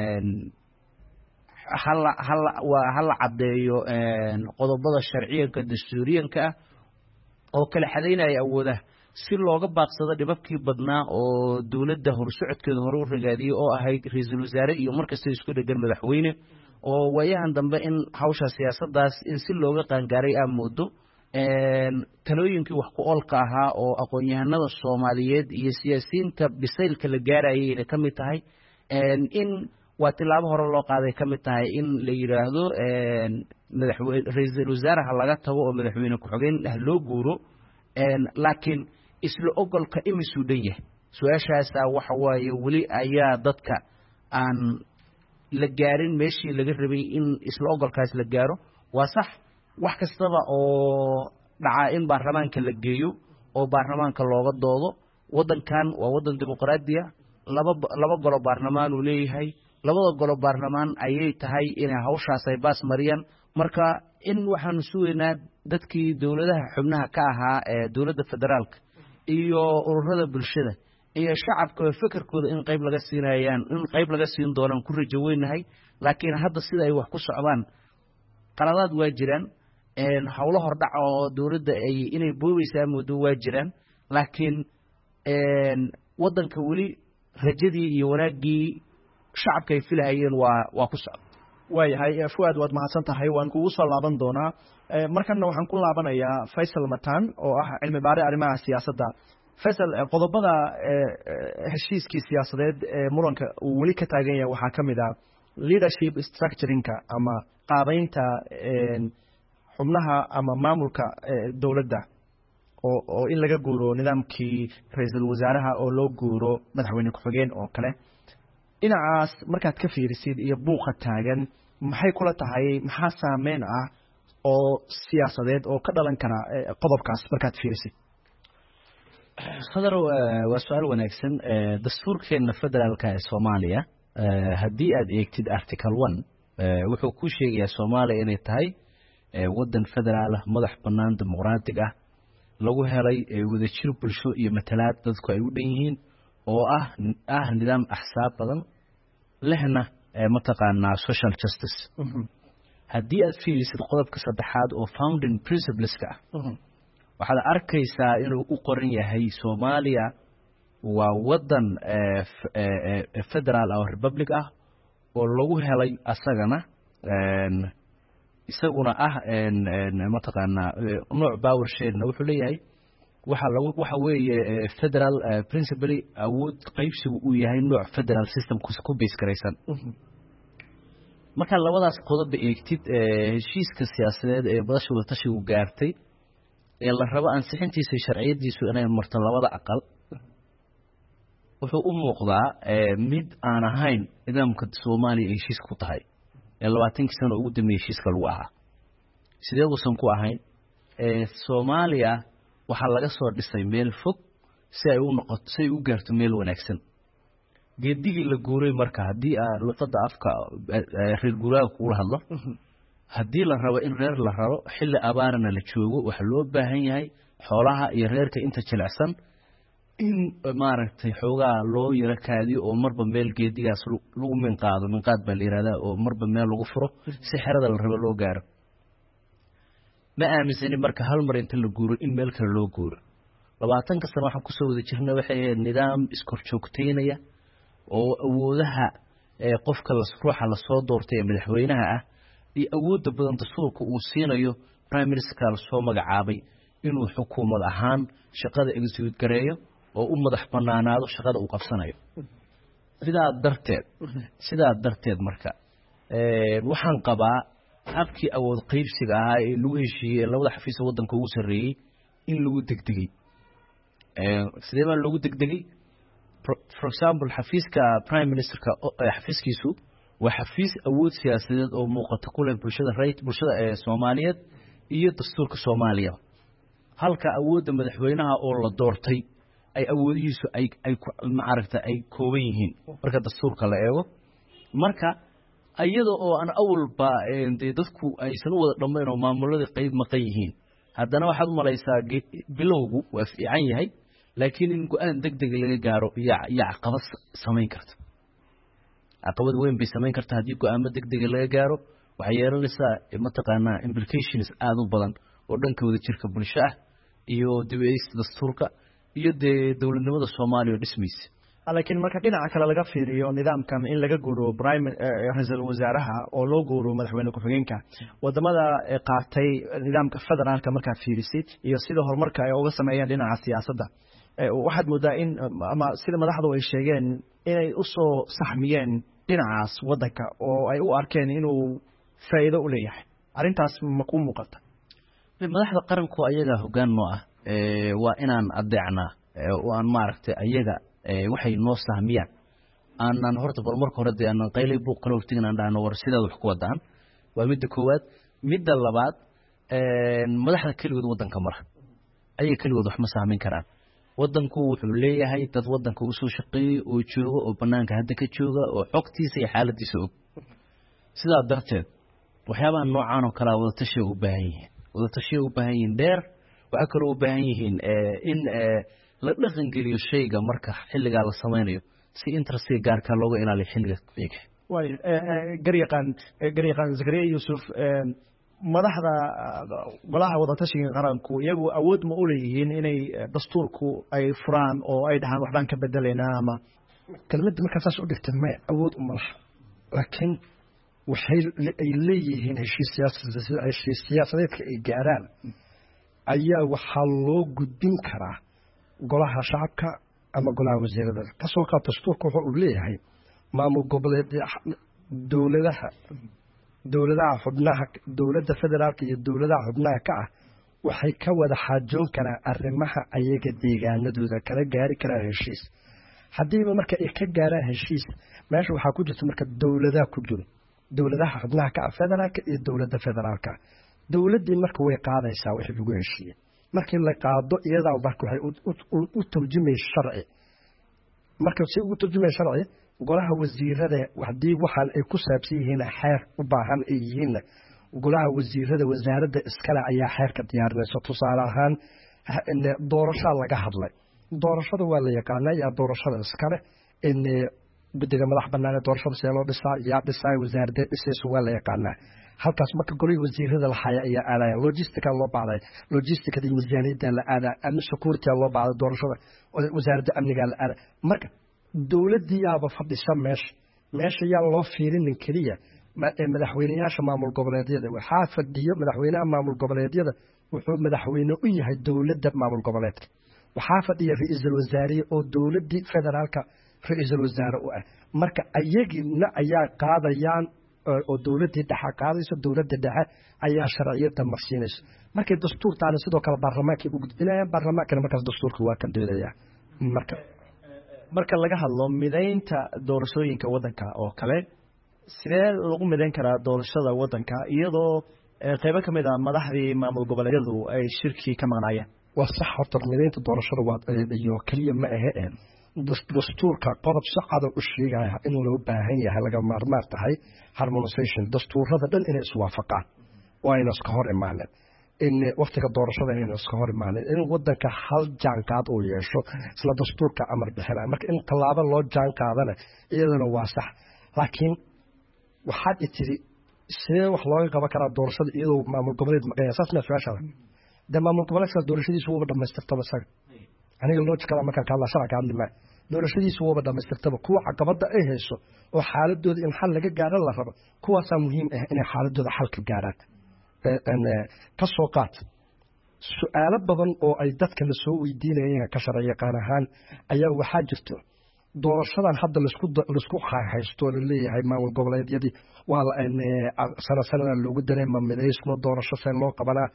hala hala waa hala caddeeyo qodobada sharciyanka dastuuriyanka ah oo kala xadaynaya awoodaha si looga baaqsado dhibabkii badnaa oo dowladda horsocodkeeda hore u ragaadiyey oo ahayd ra-iisul wasaare iyo markasta isku dhegan madaxweyne oo waayahan dambe in hawsha siyaasaddaas in si looga qaangaaray aa moodo talooyinkii wax ku oolka ahaa oo aqoon-yahanada soomaaliyeed iyo siyaasiyiinta bisaylka la gaarayayna ka mid tahay in waa tilaabo hore loo qaaday ka mid tahay in la yidhaahdo madaxweyne ra-iisul wasaaraha laga tago oo madaxweyne ku-xigeen ah loo guuro laakiin isla ogolka imisuu dhan yahay su-aashaasa waxa waaye weli ayaa dadka aan la gaarin meeshii laga rabay in isla ogolkaas la gaaro waa sax wax kastaba oo dhacaa in baarlamaanka la geeyo oo baarlamaanka looga doodo waddankan waa waddan dimuqraadiya laba laba golo baarlamaan uu leeyahay labada golo baarlamaan ayay tahay inay hawshaas ay baas mariyaan marka in waxaanu sugaynaa dadkii dowladaha xubnaha ka ahaa ee dowladda federaalka iyo ururada bulshada iyo shacabka fikirkooda in qayb laga siinayaan in qayb laga siin doonaan ku rajo weynahay laakiin hadda sida ay wax ku socdaan qaladaad waa jiraan howlo hordhac oo dowladda ay inay boobaysaa muddo waa jiraan laakiin waddanka weli rajadii iyo wanaaggii shacabka ay filahayeen waa waa ku socda waayahay fuaad waad mahadsan tahay waan kugu soo laaban doonaa markana waxaan ku laabanayaa faysal matan oo ah cilmi baare arrimaha siyaasadda faysal qodobada heshiiskii siyaasadeed ee muranka uu weli ka taagan yahay waxaa ka mid ah leadership structuringka ama qaabeynta xubnaha ama maamulka dowladda oo oo in laga guuro nidaamkii ra-iisul wasaaraha oo loo guuro madaxweyne ku-xigeen oo kale dhinacaas markaad ka fiirisid iyo buuqa taagan maxay kula tahay maxaa saameyn ah oo siyaasadeed oo ka dhalan kara qodobkaas markaad fiirisid khadar waa su-aal wanaagsan dastuurkeena federaalka ee soomaaliya haddii aad eegtid article one wuxuu ku sheegayaa soomaaliya inay tahay waddan federaal ah madax bannaan dimuqraatig ah lagu helay wadajir bulsho iyo matalaad dadku ay u dhan yihiin oo ah ah nidaam axsaab badan lehna mataqaanaa social justice haddii aad fiirisid qodobka saddexaad oo founding principleska ah waxaad arkaysaa inuu u qoran yahay soomaaliya waa waddan federaal oo republic ah oo lagu helay asagana isaguna ah mataqaanaa nooc power sharena wuxuu leeyahay waxa lagu waxa weeye federal principally awood qaybsigu uu yahay nooc federal system ku base garaysan marka labadaas qodob eegtid heshiiska siyaasadeed ee badasha wada tashigu gaartay ee la rabo ansixintiisa sharciyadiisu inay marto labada aqal wuxuu u muuqdaa mid aan ahayn nidaamka Soomaaliya ay heshiis ku tahay ee labaatankii sano ugu dambeeyay heshiiska lagu ahaa sidee uusan ku ahayn ee Soomaaliya waxa laga soo dhisay meel fog si ay u noqoto si ay u gaarto meel wanaagsan geedigii la guuray marka haddii aan luqadda afka reer guuraaga kula hadlo haddii la rabo in reer la raro xilli abaarana la joogo waxa loo baahan yahay xoolaha iyo reerka inta jilicsan in maaragtay xoogaa loo yara kaadiyo oo marba meel geedigaas lagu minqaado minqaad baa la yidhahdaa oo marba meel lagu furo si xerada la rabo loo gaaro ma aaminsani marka hal mar inta la guuro in meel kale loo guuro labaatanka sano waxaan kusoo wada jirnay waxay nidaam iskorjoogteynaya oo awoodaha qofka ruuxa lasoo doortay ee madaxweynaha ah iyo awoodda badan dastuurka uu siinayo prime ministerka lasoo magacaabay inuu xukuumad ahaan shaqada execute gareeyo oo u madax banaanaado shaqada uu qabsanayo sidaa darteed sidaa darteed marka waxaan qabaa habkii awood qaybsiga ahaa ee lagu heshiiyey labada xafiis waddanka ugu sarreeyey in lagu degdegay sidee baa lagu degdegay for example xafiiska prime ministerka xafiiskiisu waa xafiis awood siyaasadeed oo muuqata ku leh bulshada rayid bulshada ee Soomaaliyeed iyo dastuurka Soomaaliya halka awoodda madaxweynaha oo la doortay ay awoodihiisu ay ay ma aragta ay kooban yihiin marka dastuurka la eego marka ayadoo oo aan awalba dadku aysan wada dhammayn oo maamulada qayb maqan yihiin haddana waxaad u malaysaa bilowgu waa fiican yahay laakiin in go'aan degdeg laga gaaro iyo caqabad samayn karta caqabad weyn bay samayn kartaa haddii go'aamo degdeg laga gaaro waxay yeelanaysaa mataqaanaa implications aad u badan oo dhanka wada jirka bulsho ah iyo dibeysta dastuurka iyo dee dowladnimada Soomaaliya dhismaysa laakiin marka dhinaca kale laga fiiriyo nidaamkan in laga guuro prime ra'iisul wasaaraha oo loo guuro madaxweyne ku-xigeenka wadamada qaatay nidaamka federaalka marka fiirisid iyo sida horumarka ay uga sameeyeen dhinaca siyaasadda waxaad moodaa in ama sida madaxdu ay sheegeen inay u soo saxmiyeen dhinacaas waddanka oo ay u arkeen inuu faa'iido u leeyahay arrintaas ma ku muuqata madaxda qaranku ayaga hoggaan noo ah waa inaan adeecnaa oo aan maaragtay ayaga waxay noo sahmiyaan aanan horta bal marka hore dee aanan qaylay buuq kala hortigin aan dhahno war sidaad wax ku wadaan waa midda koowaad midda labaad madaxda keligood waddanka mara ayaga keligood wax ma sahmin karaan waddanku wuxuu leeyahay dad waddanka usoo shaqeeyey oo jooga oo bannaanka hadda ka jooga oo xogtiisa iyo xaaladiisa og sidaa darteed waxyaabaha noocaan oo kalea wadatashiya u baahan yihiin wadatashiya u baahan yihiin dheer waxaa kaloo u baahan yihiin in la dhaqan geliyo shayga marka xilligaa la samaynayo si interestiga gaarka looga ilaaliyo xilliga xiga way garyaqaan garyaqaan Zakariya Yusuf madaxda golaha wadatashiga qaranku iyagu awood ma u leeyihiin inay dastuurku ay furaan oo ay dhahaan waxbaan ka bedeleynaa ama kelmadda markaas u dhigtay ma awood u malaha laakiin waxay leeyihiin heshiis siyaasadeed heshiis siyaasadeedka ay gaaraan ayaa waxaa loo gudbin karaa golaha shacabka ama golaha wasiirada kasoo qaad dastuurka wuxuu u leeyahay maamul goboleed dowladaha dowladaha xubnaha dowladda federaalka iyo dowladaha xubnaha ka ah waxay ka wada xaajoon karaan arrimaha ayaga deegaanadooda kala gaari karaan heshiis haddiiba marka ay ka gaaraan heshiis meesha waxaa ku jirta marka dowladaha ku jiro dowladaha xubnaha ka ah federaalka iyo dowladda federaalka dowladdii marka way qaadaysaa wixii lagu heshiiyey markii la qaado iyadaa marka waxay u turjumay sharci marka si ugu turjumay sharci golaha wasiirada haddii waxaan ay ku saabsan yihiin xeer u baahan ay yihiin golaha wasiirada wasaaradda iskale ayaa xeerka diyaarinaysa tusaale ahaan doorashaa laga hadlay doorashada waa la yaqaanaa yaa doorashada iskale in guddiga madax bannaan ee doorashada see loo dhisaa yaa dhisaa wasaaradda dhisaysa waa la yaqaanaa halkaas marka golihii wasiirada la haya ayaa aadaya logistica loo baahday logisticada iyo miisaaniyadda la aadaa amni security loo baahday doorashada wasaaradda amniga la aadaa marka dowladdii yaaba fadhisa meesha meesha yaa loo fiirinin keliya madaxweynayaasha maamul goboleedyada waxaa fadhiyo madaxweynaha maamul goboleedyada wuxuu madaxweyne u yahay dowladda maamul goboleedka waxaa fadhiya ra-iisul wasaare oo dowladdii federaalka ra-iisul wasaare u ah marka ayagina ayaa qaadayaan oo dowladdii dhexe qaadayso dowladda dhexe ayaa sharciyada marsiinayso markay dastuurtaana sidoo kale baarlamaankay u gudbinayaan baarlamaankana markaas dastuurka waa ka doodaya marka marka laga hadlo midaynta doorashooyinka waddanka oo kale sidee lagu midayn karaa doorashada waddanka iyadoo qaybo ka mid ah madaxdii maamul goboleedyadu ay shirkii ka maqnaayeen waa sax horta midaynta doorashada waa iyo keliya ma ahe dastuurka qodob si cad u sheegaya in loo baahan yahay laga maarmaan tahay harmonization dastuurada dhan inay iswaafaqaan waa inay iska hor imaaneen in waqtiga doorashada inay iska hor imaaneen in wadanka hal jaanqaad uu yeesho isla dastuurka amar bixinaya marka in tallaabo loo jaanqaadana iyadana waa sax laakiin waxaad tiri sidee wax looga qaban karaa doorashada iyadoo maamul goboleed maqan saas ma su'aasha de maamul goboleedkaas doorashadiisu wuuba dhammaystirtaba isaga aniga loojikada markaan ka hadlaa sharca hadli maayo doorashadiisu wuuba dhammaystirtaba kuwa caqabada ay hayso oo xaaladooda in xal laga gaaro la rabo kuwaasaa muhiim ah inay xaaladooda xal ka gaaraan ka soo qaat su-aalo badan oo ay dadka la soo weydiinayeen ka sharci yaqaan ahaan ayaa waxaa jirto doorashadan hadda laisku laisku haysto la leeyahay maamul goboleedyadii waa sana sanada loogu dareema midaysmo doorasho see loo qabanaa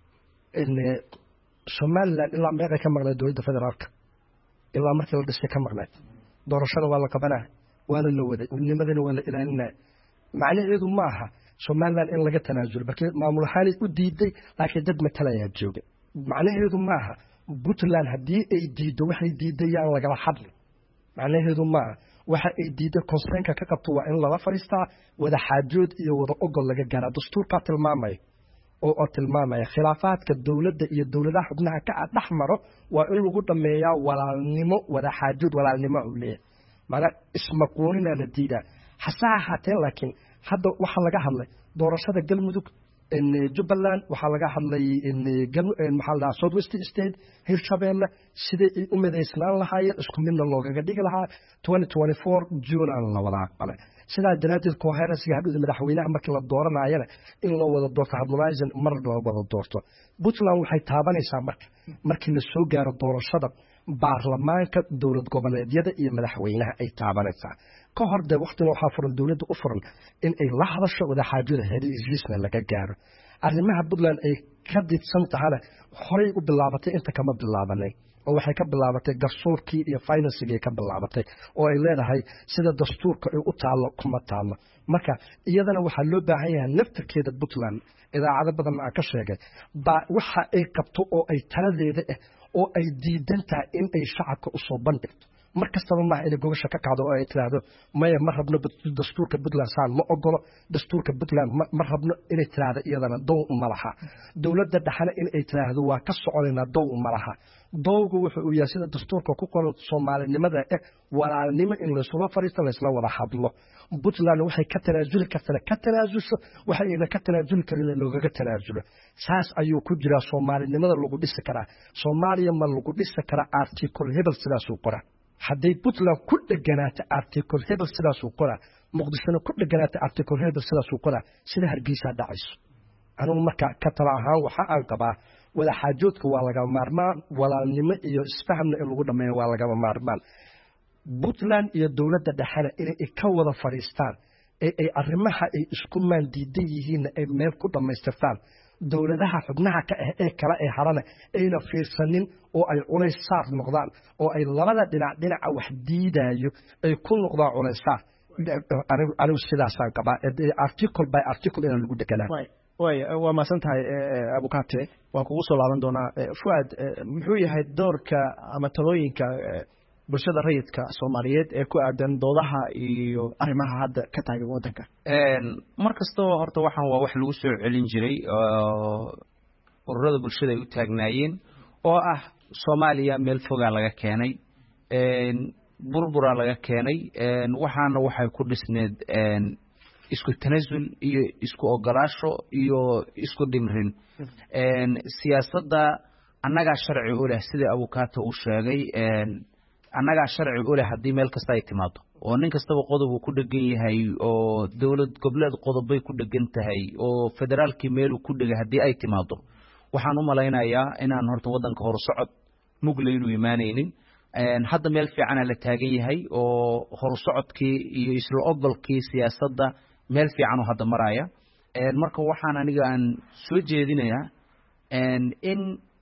somaliland ilaa meeqay ka maqnayd dowladda federaalka ilaa markii la dhisay ka maqnayd doorashada waa la qabanaa waana la waday midnimadana waa la ilaalinaya macnaheedu ma aha somaliland in laga tanaasulo balkii maamul ahaan u diiday laakiin dad matalayaa jooga macnaheedu ma aha puntland haddii ay diiddo waxay diidayaan lagala hadli macnaheedu ma aha waxa ay diiday konseynka ka qabto waa in lala fadhiistaa wada xaajood iyo wada ogol laga gaaraa dastuurkaa tilmaamaya oo oo tilmaamaya khilaafaadka dowladda iyo dowladaha xubnaha ka dhex maro waa in lagu dhameeyaa walaalnimo wada xaajood walaalnimo uu leeyahay maana ismaquunina la diidaa hase ahaatee laakiin hadda waxaa laga hadlay doorashada galmudug jubbaland waxaa laga hadlay maxaa la dhahaa south west state hirshabeelle siday ay u midaysnaan lahaayeen isku midna loogaga dhigi lahaa twenty twenty four june aan la wada aqbalay sidaa daraaddeed coherensiga hadhowda madaxweynaha markii la dooranayana in loo wada doorto harmonisation mar loo wada doorto puntland waxay taabanaysaa marka markii la soo gaaro doorashada baarlamaanka dowlad goboleedyada iyo madaxweynaha ay taabanaysaa ka hor dee waktina waxaa furan dowladda u furan in ay la hadasho wada xaajada heshiisna laga gaaro arrimaha puntland ay ka didsan tahana horey u bilaabatay inta kama bilaabanay oo waxay ka bilaabatay garsoorkii iyo finansigii ka bilaabatay oo ay leedahay sida dastuurka ay u taallo kuma taallo marka iyadana waxaa loo baahan yahay naftarkeeda puntland idaacado badan aan ka sheegay baa waxa ay qabto oo ay taladeeda ah oo ay diidan tahay in ay shacabka u soo bandhigto mar kastaba maaha inay gobasha ka kacdo oo ay tiraahdo maya ma rabno dastuurka puntland saan ma ogolo dastuurka puntland ma rabno inay tiraahdo iyadana dow ma laha dowladda dhexana in ay tiraahdo waa ka soconaynaa dow ma laha dowgu wuxuu u yahay sida dastuurka ku qoran soomaalinimada eh walaalnimo in laysula fadhiisto laysla wada hadlo puntland waxay ka tanaasuli kartana ka tanaasulso waxayna ka tanaasuli karin loogaga tanaasulo saas ayuu ku jiraa soomaalinimada lagu dhisi karaa soomaaliya ma lagu dhisi karaa article hebel sidaasuu qoraa hadday puntland ku dheganaato article hebel sidaasuu qoraa muqdishona ku dheganaato article hebel sidaasuu qoraa sida hargeysaa dhacayso anugu marka ka tala ahaan waxa aan qabaa wada xaajoodka waa lagama maarmaan walaalnimo iyo isfahamna in lagu dhameeyo waa lagama maarmaan puntland iyo dowladda dhexena inay ka wada fadhiistaan ee ay arrimaha ay isku maandiidan yihiinna ay meel ku dhammaystirtaan dowladaha xubnaha ka ah ee kale ee harana ayna fiirsanin oo ay culays saar noqdaan oo ay labada dhinac dhinaca wax diidaayo ay ku noqdaan culays saar anigu sidaasaan qabaa article by article inaan lagu deganaa way waa maasan tahay abukate waan kugu soo laaban doonaa fuad muxuu yahay doorka ama talooyinka bulshada rayidka soomaaliyeed ee ku aadan doodaha iyo arrimaha hadda ka taagan waddanka mar kastaba horta waxaan waa wax lagu soo celin jiray oo ururada bulshada ay u taagnaayeen oo ah soomaaliya meel fogaa laga keenay burburaa laga keenay waxaana waxay ku dhisneed isku tanaasul iyo isku ogolaasho iyo isku dhimrin siyaasadda annagaa sharci u leh sida abukaata uu sheegay annagaa sharci u leh haddii meel kasta ay timaado oo nin kastaba qodob uu ku dhegan yahay oo dowlad goboleed qodobbay ku dhegan tahay oo federaalkii meeluu ku dhegay haddii ay timaado waxaan u malaynayaa inaan horta waddanka horusocod mugle inuu imaanaynin hadda meel fiicana la taagan yahay oo horusocodkii iyo isla ogolkii siyaasadda meel fiican oo hadda maraya marka waxaan aniga aan soo jeedinayaa in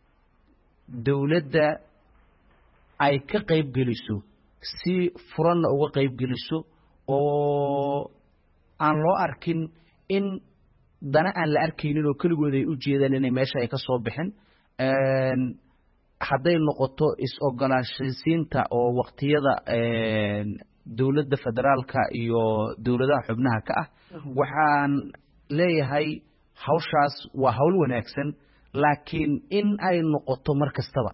dowladda ay ka qayb geliso si furanna uga qayb geliso oo aan loo arkin in dana aan la arkaynin oo keligood ay u jeedaan inay meesha ay ka soo bixin hadday noqoto is-ogolaashisiinta oo waqtiyada dowladda federaalka iyo dowladaha xubnaha ka ah waxaan leeyahay hawshaas waa hawl wanaagsan laakiin in ay noqoto mar kastaba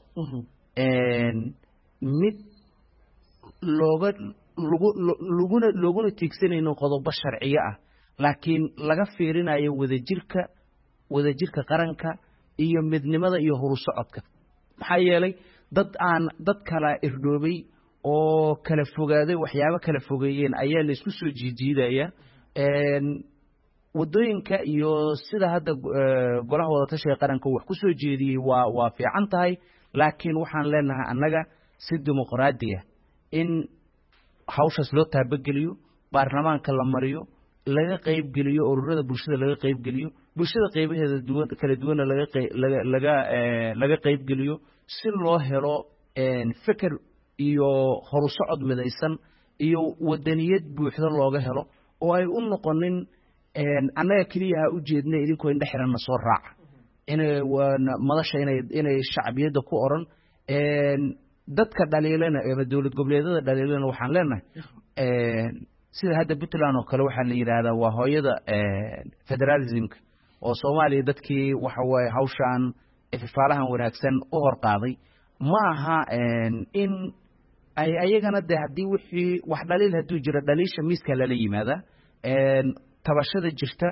mid looga lagu laguna looguna tiigsanayno qodobo sharciyo ah laakiin laga fiirinayo wadajirka wadajirka qaranka iyo midnimada iyo horu socodka maxaa yeelay dad aan dad kala irdhoobay oo kala fogaaday waxyaabo kala fogeeyeen ayaa la isku soo jiijiidaya wadooyinka iyo sida hadda golaha wadatashiga qaranka wax ku soo jeediyey waa waa fiican tahay laakiin waxaan leenahay annaga si dimuqraadi ah in hawshaas loo taabageliyo baarlamaanka la mariyo laga qayb geliyo ururada bulshada laga qayb geliyo bulshada qaybaheeda duwan kala duwan laga laga laga laga qayb geliyo si loo helo fikir iyo horu socod midaysan iyo wadaniyad buuxda looga helo oo ay u noqonin annaga kaliya u jeednay idinkoo indhe xiranna soo raaca inay madasha inay inay shacbiyada ku oran dadka dhaliilana ee dawlad goboleedyada dhaliilana waxaan leenahay sida hadda Puntland oo kale waxaa la yiraahdaa waa hooyada federalismka oo Soomaaliya dadkii waxa way hawshan ifaalahan wanaagsan u horqaaday ma aha in ay ayagana de hadii wixii wax dhaliil haduu jira dhaliisha miiska la yimaada tabashada jirta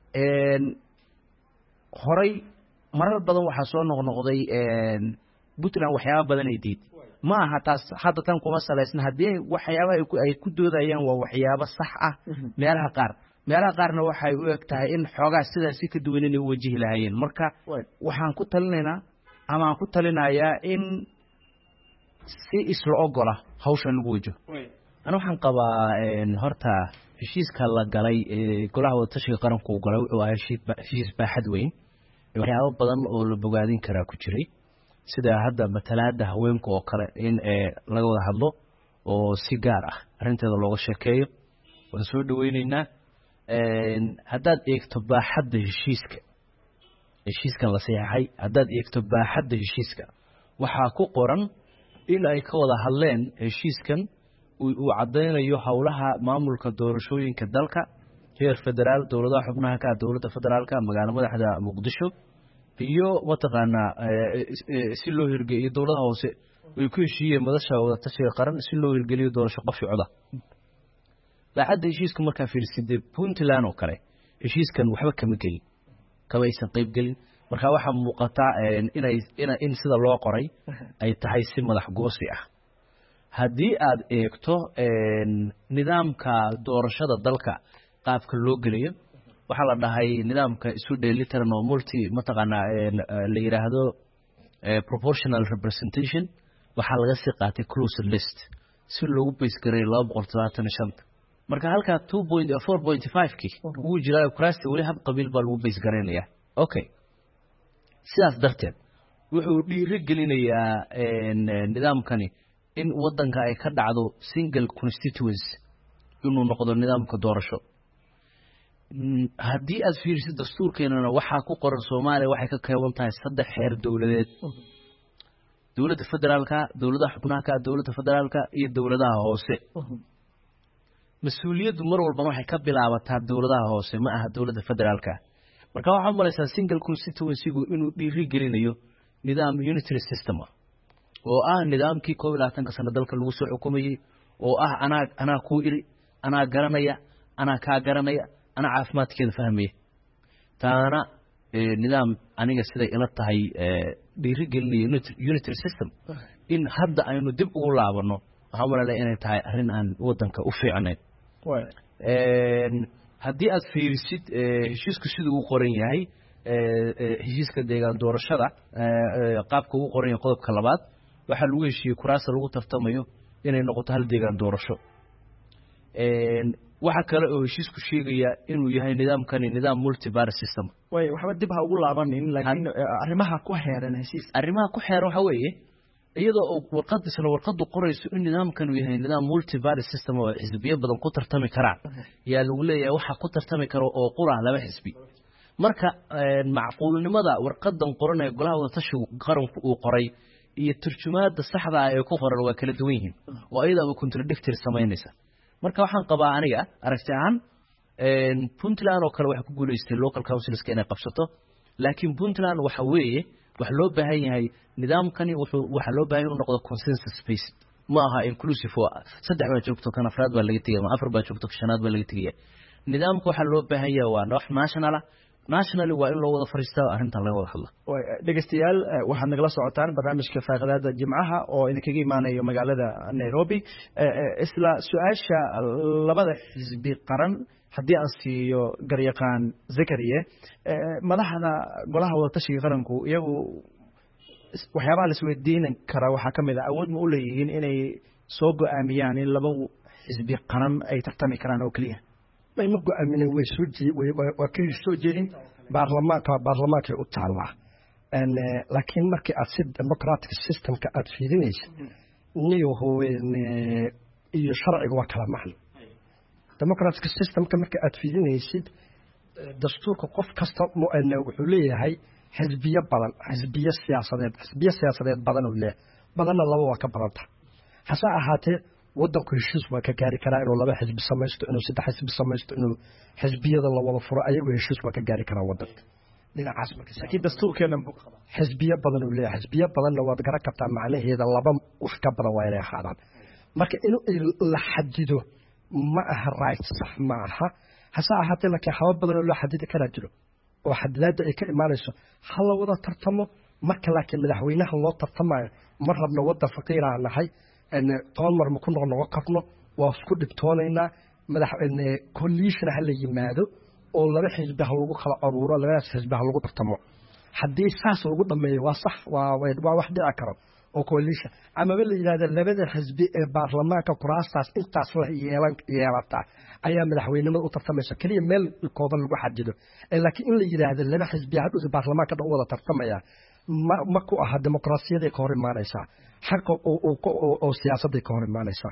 horay marar badan waxa soo noqnoqday Puntland waxyaabo badan ay diid ma aha taas hadda tan kuma salaysna hadii waxyaabaha ay ku doodayaan waa waxyaabo sax ah meelaha qaar meelaha qaarna waxay u egtahay in xoogaa sidaas ka duwan inay wajihi lahaayeen marka waxaan ku talinaynaa ama aan ku talinayaa in si isla ogola hawshan lagu wajaho ana waxaan qabaa horta heshiiska la galay golaha wadatashiga qaranku uu galay wuxuu ahaa heshiis baaxad weyn waxyaabo badan oo la bogaadin karaa ku jiray sida hadda matalaada haweenka oo kale in laga wada hadlo oo si gaar ah arinteeda looga sheekeeyo waan soo dhaweynaynaa haddaad eegto baaxadda heshiiska heshiiskan la saxeexay haddaad eegto baaxadda heshiiska waxaa ku qoran in ay ka wada hadleen heshiiskan uu cadeynayo howlaha maamulka doorashooyinka dalka heer federaal dowladaha xubnaha ka dowladda federaalka magaalada madaxda Muqdisho iyo wataqaana si loo hirgeliyo dowladaha hoose way ku heshiiyeen madasha wadatashiga qaran si loo hirgeliyo doorasho qof cod baaxadda heshiiska markaa fiirsidee Puntland oo kale heshiiskan waxba kama gelin kama aysan qayb gelin marka waxa muuqata inay in sida loo qoray ay tahay si madax goosi ah haddii aad eegto nidaamka doorashada dalka qaabka loo geliyo waxaa la dhahay nidaamka isu dheelitiran oo multi mataqaana la yiraahdo proportional representation waxaa laga sii qaatay close list si loogu base gareeyo laba boqol todobaatan iyo shan marka halka two point four point five ki uu jiraa kuraasta wali hab qabiil baa lagu base gareynaya okay sidaas darteed wuxuu dhiiri gelinayaa nidaamkani in wadanka ay ka dhacdo single constituency inuu noqdo nidaamka doorasho haddii aad fiirisid dastuurkeenana waxaa ku qoran Soomaaliya waxay ka kooban tahay saddex heer dawladeed dowladda federaalka dowladaha xubnaha ka dowladda federaalka iyo dowladaha hoose mas'uuliyaddu mar walba waxay ka bilaabataa dowladaha hoose ma aha dowladda federaalka marka waxa malaysaa single constituency inuu dhiiri gelinayo nidaam unitary system oo ah nidaamkii koob iyo labaatan sano dalka lagu soo xukumayay oo ah ana ana ku iri ana garanaya ana ka garanaya ana caafimaadkeeda fahmay taana nidaam aniga sida ila tahay dhiiri gelinayo unitary system in hadda aynu dib ugu laabano waxa malaysaa inay tahay arrin aan wadanka u fiicnayn haddii aad fiirisid heshiisku siduu u qoran yahay heshiiska deegaan doorashada qaabka uu qoran yahay qodobka labaad waxaa lagu heshiiyey kuraasta lagu tartamayo inay noqoto hal deegaan doorasho waxa kale oo heshiisku sheegaya inuu yahay nidaamkani nidaam multi party system way waxba dib ha ugu laabanin laakiin arrimaha ku xeeran heshiis arrimaha ku xeeran waxa weeye iyadoo warqad isla warqadu qorayso in nidaamkan uu yahay nidaam multi party system oo xisbiyo badan ku tartami karaan yaa lagu leeyahay waxa ku tartami karo oo qura laba xisbi marka macquulnimada warqadan qoran ee golaha wadatashiga qaranku uu qoray iyo turjumaada saxda ah ee ku qoran waa kala duwan yihiin oo ayadaba contradictory sameynaysa marka waxaan qabaa aniga aragti ahaan Puntland oo kale waxa ku guuleystay local councils inay qabsato laakiin Puntland waxa weeye wax loo baahan yahay nidaamkani wuxuu waxa loo baahan inuu noqdo consensus based ma aha inclusive oo saddex baa joogto kan afraad baa laga tagay ama afar baa joogto shanaad baa laga tagay nidaamku waxa loo baahan yahay waa wax national nationally waa in loo wada fariistaa arrintan laga wada hadla dhegeystayaal waxaad nagala socotaan barnaamijka faaqidaada jimcaha oo idinkaga imaanayo magaalada Nairobi isla su-aasha labada xisbi qaran haddii aan siiyo garyaqaan Zakariye madaxda golaha wada tashiga qaranku iyagu waxyaabaha la isweydiin kara waxaa ka mid ah awood ma u leeyihiin inay soo go'aamiyaan in laba xisbi qaran ay tartami karaan oo kaliya may ma go'aaminin way soo jeedin waa ka soo jeedin baarlamaanka baarlamaanka u taala en laakiin markii aad si democratic systemka aad fiirinaysid niyo hooyeen iyo sharciga waa kala macno democratic systemka markii aad fiirinaysid dastuurka qof kasta wuxuu leeyahay xisbiyo badan xisbiyo siyaasadeed xisbiyo siyaasadeed badan oo leh badanna laba waa ka badanta hase ahaatee waddanku heshiis waa ka gaari karaa inuu laba xisbi samaysto inuu saddex xisbi samaysto inuu xisbiyada la wada furo ayagoo heshiis waa ka gaari karaa waddanka dhinacaas markaas laakiin dastuurkeena xisbiyo badan oo leeyahay xisbiyo badanna waad garan kartaa macnaheeda laba wax ka badan waa inay ahaadaan marka inuu la xadido ma aha right sax ma aha hase ahaatee laakiin habab badan oo loo xadidi karaa jiro oo xadidaadda ay ka imaanayso ha la wada tartamo marka laakiin madaxweynaha loo tartamayo ma rabno waddan faqiiraan nahay toban mar ma ku noqnoqon karno waa isku dhibtoonaynaa madaxweyne coalition ha la yimaado oo laba xisbi ha lagu kala aruuro labadaas xisbi ha lagu tartamo haddii saas lagu dhameeyo waa sax waa waa wax dhici karo oo coalition amaba la yidhahda labada xisbi ee baarlamaanka kuraastaas intaas la yeelan yeelataa ayaa madaxweynimada u tartamaysa kaliya meel kooban lagu xadido laakiin in la yidhaahdo laba xisbi hadhuusa baarlamaanka dhan wada tartamaya ma ma ku aha dimuqraasiyaday ka hor imaanaysaa xaqa oo siyaasadday ka hor imaanaysaa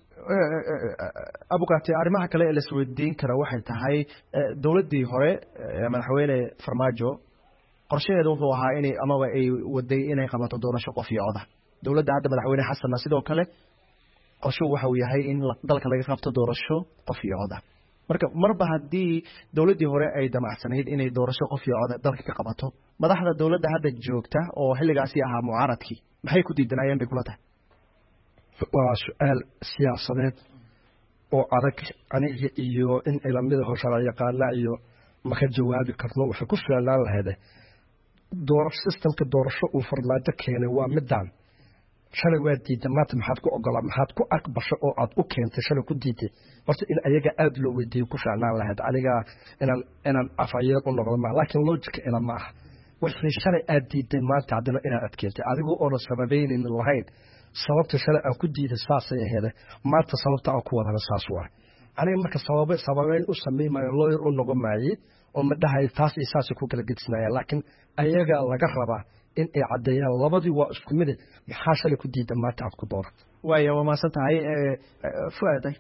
abukaati arrimaha kale ee la isweydiin kara waxay tahay dowladdii hore madaxweyne farmaajo qorshaheedu wuxuu ahaa inay amaba ay waday inay qabato doorasho qof iyo coda dowladda hadda madaxweyne xasanna sidoo kale qorshuhu waxa uu yahay in dalka laga qabto doorasho qof iyo coda marka marba haddii dowladdii hore ay damacsanayd inay doorasho qof iyo coda dalka ka qabato madaxda dowladda hadda joogta oo xilligaasi ahaa mucaaradkii maxay ku diidanayeen bay kula tahay waa su-aal siyaasadeed oo adag aniga iyo in ciidamada howsharci yaqaana iyo maka jawaabi karno waxay ku filanaan lahayd doorasho systemka doorasho uu farmaajo keenay waa midaan shalay waa diiday maanta maxaad ku ogolaa maxaad ku aqbasho oo aad u keentay shalay ku diiday horta in ayaga aada loo weydiiyo ku filanaan lahayd aniga inaan inaan afayeen u noqdo ma laakiin logica ina ma aha wixii shalay aad diiday maanta haddana inaad adkeentay adigoo oona sababaynin lahayn sababta shalay aan ku diiday saasay aheede maanta sababta aan ku wadana saas waa aniga marka sababa sababeyn u samaymayo lawyer u noqon maayey oo madhahay taas iyo saasay ku kala gedisnayaan laakiin ayaga laga rabaa in ay caddeeyaan labadii waa isku mide maxaa shalay ku diida maanta aad ku doorato waaya waa mahadsan tahay fuaaday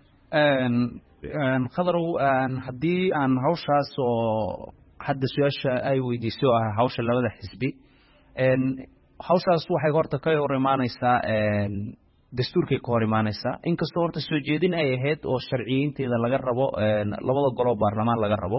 khadarow haddii aan hawshaas oo hadda su-aasha ay weydiiso ah hawsha labada xisbi hawshaas waxay horta ka hor imaanaysaa dastuurkay ka hor imaanaysaa inkastoo horta soo jeedin ay ahayd oo sharciyiinteeda laga rabo labada goloo baarlamaan laga rabo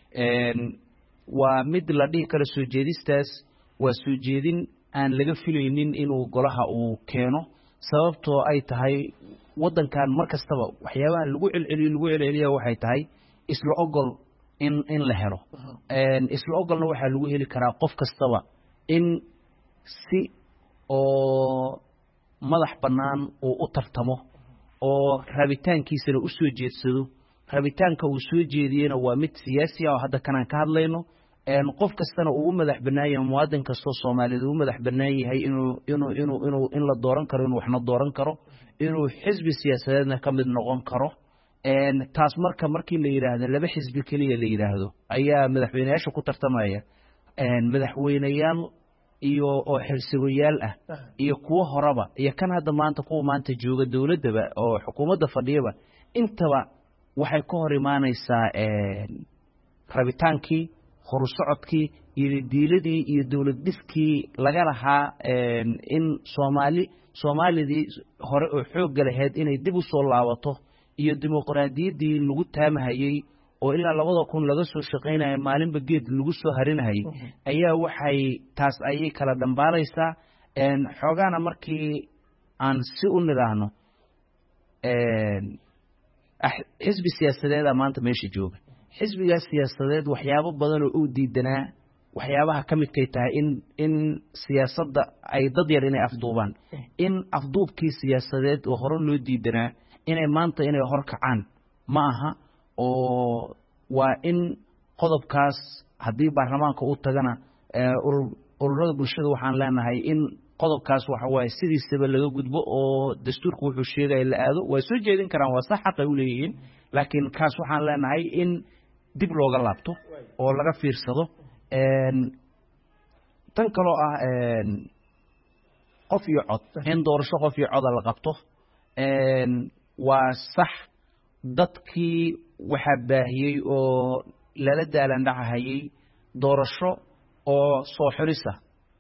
waa mid la dhihi karo soo jeedistaas waa soo jeedin aan laga filaynin inuu golaha uu keeno sababtoo ay tahay waddankan mar kastaba waxyaabaha lagu celceliyo lagu celceliya waxay tahay isla ogol in in la helo isla ogolna waxaa lagu heli karaa qof kastaba in si oo madax bannaan uu u tartamo oo rabitaankiisana u soo jeedsado rabitaanka uu soo jeediyena waa mid siyaasi ah oo hadda kanaan ka hadlayno qof kastana uu u madax bannaan yahay muwaadin kastoo soomaaliyeed uu u madax bannaan yahay inuu inuu inuu inuu in la dooran karo inuu waxna dooran karo inuu xisbi siyaasadeedna ka mid noqon karo taas marka markii la yidhaahdo laba xisbi keliya la yidhaahdo ayaa madaxweyneyaasha ku tartamaya madaxweyneyaal iyo oo xilsigoyaal ah iyo kuwo horeba iyo kan hadda maanta kuwa maanta jooga dowladdaba oo xukuumadda fadhiyaba intaba waxay ka hor imaanaysaa rabitaankii horusocodkii iyo diiladii iyo dowlad dhiskii laga lahaa in soomaali soomaalidii hore oo xoogga lahayd inay dib u soo laabato iyo dimuqraadiyaddii lagu taamahayey oo ilaa labada kun laga soo shaqaynaya maalinba geed lagu soo harinahayay ayaa waxay taas ayay kala dhambaalaysaa xoogaana markii aan si u nidhaahno xisbi siyaasadeeda maanta meesha jooga xisbigaas siyaasadeed waxyaabo badan oo uu diidanaa waxyaabaha ka midkay tahay in in siyaasadda ay dad yar inay afduubaan in afduubkii siyaasadeed oo hore loo diidanaa inay maanta inay hor kacaan ma aha oo waa in qodobkaas haddii baarlamaanka uu tagana ururada bulshada waxaan leenahay in qodobkaas waxa waaye sidiisaba laga gudbo oo dastuurku wuxuu sheegaya la aado waa soo jeedin karaan waa sax xaqay u leeyihiin laakiin kaas waxaan leenahay in dib looga laabto oo laga fiirsado tan kaloo ah qof iyo cod in doorasho qof iyo coda la qabto waa sax dadkii waxaa baahiyey oo lala daalan dhacahayey doorasho oo soo xulisa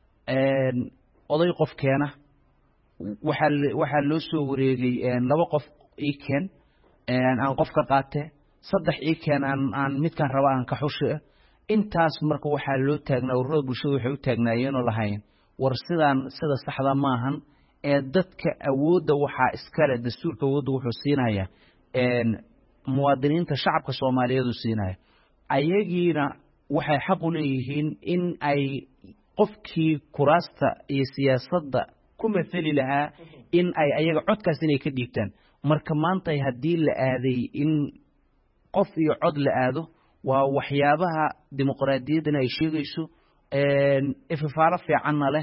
oday qof keena waxaa waxaa loo soo wareegay laba qof ii keen aan qof ka qaate saddex ii keen aan aan midkaan raba aan ka xushe intaas marka waxaa loo taagnaa ururada bulshada waxay u taagnaayeenoo lahayn war sidaan sida saxda maahan ee dadka awoodda waxaa iskale dastuurka awoodda wuxuu siinaya muwaadiniinta shacabka soomaaliyeed uu siinaya ayagiina waxay xaq u leeyihiin in ay qofkii kuraasta iyo siyaasadda ku mathali lahaa in ay ayaga codkaas inay ka dhiibtaan marka maanta haddii la aaday in qof iyo cod la aado waa waxyaabaha dimuqraadiyaddana ay sheegayso ififaalo fiicanna leh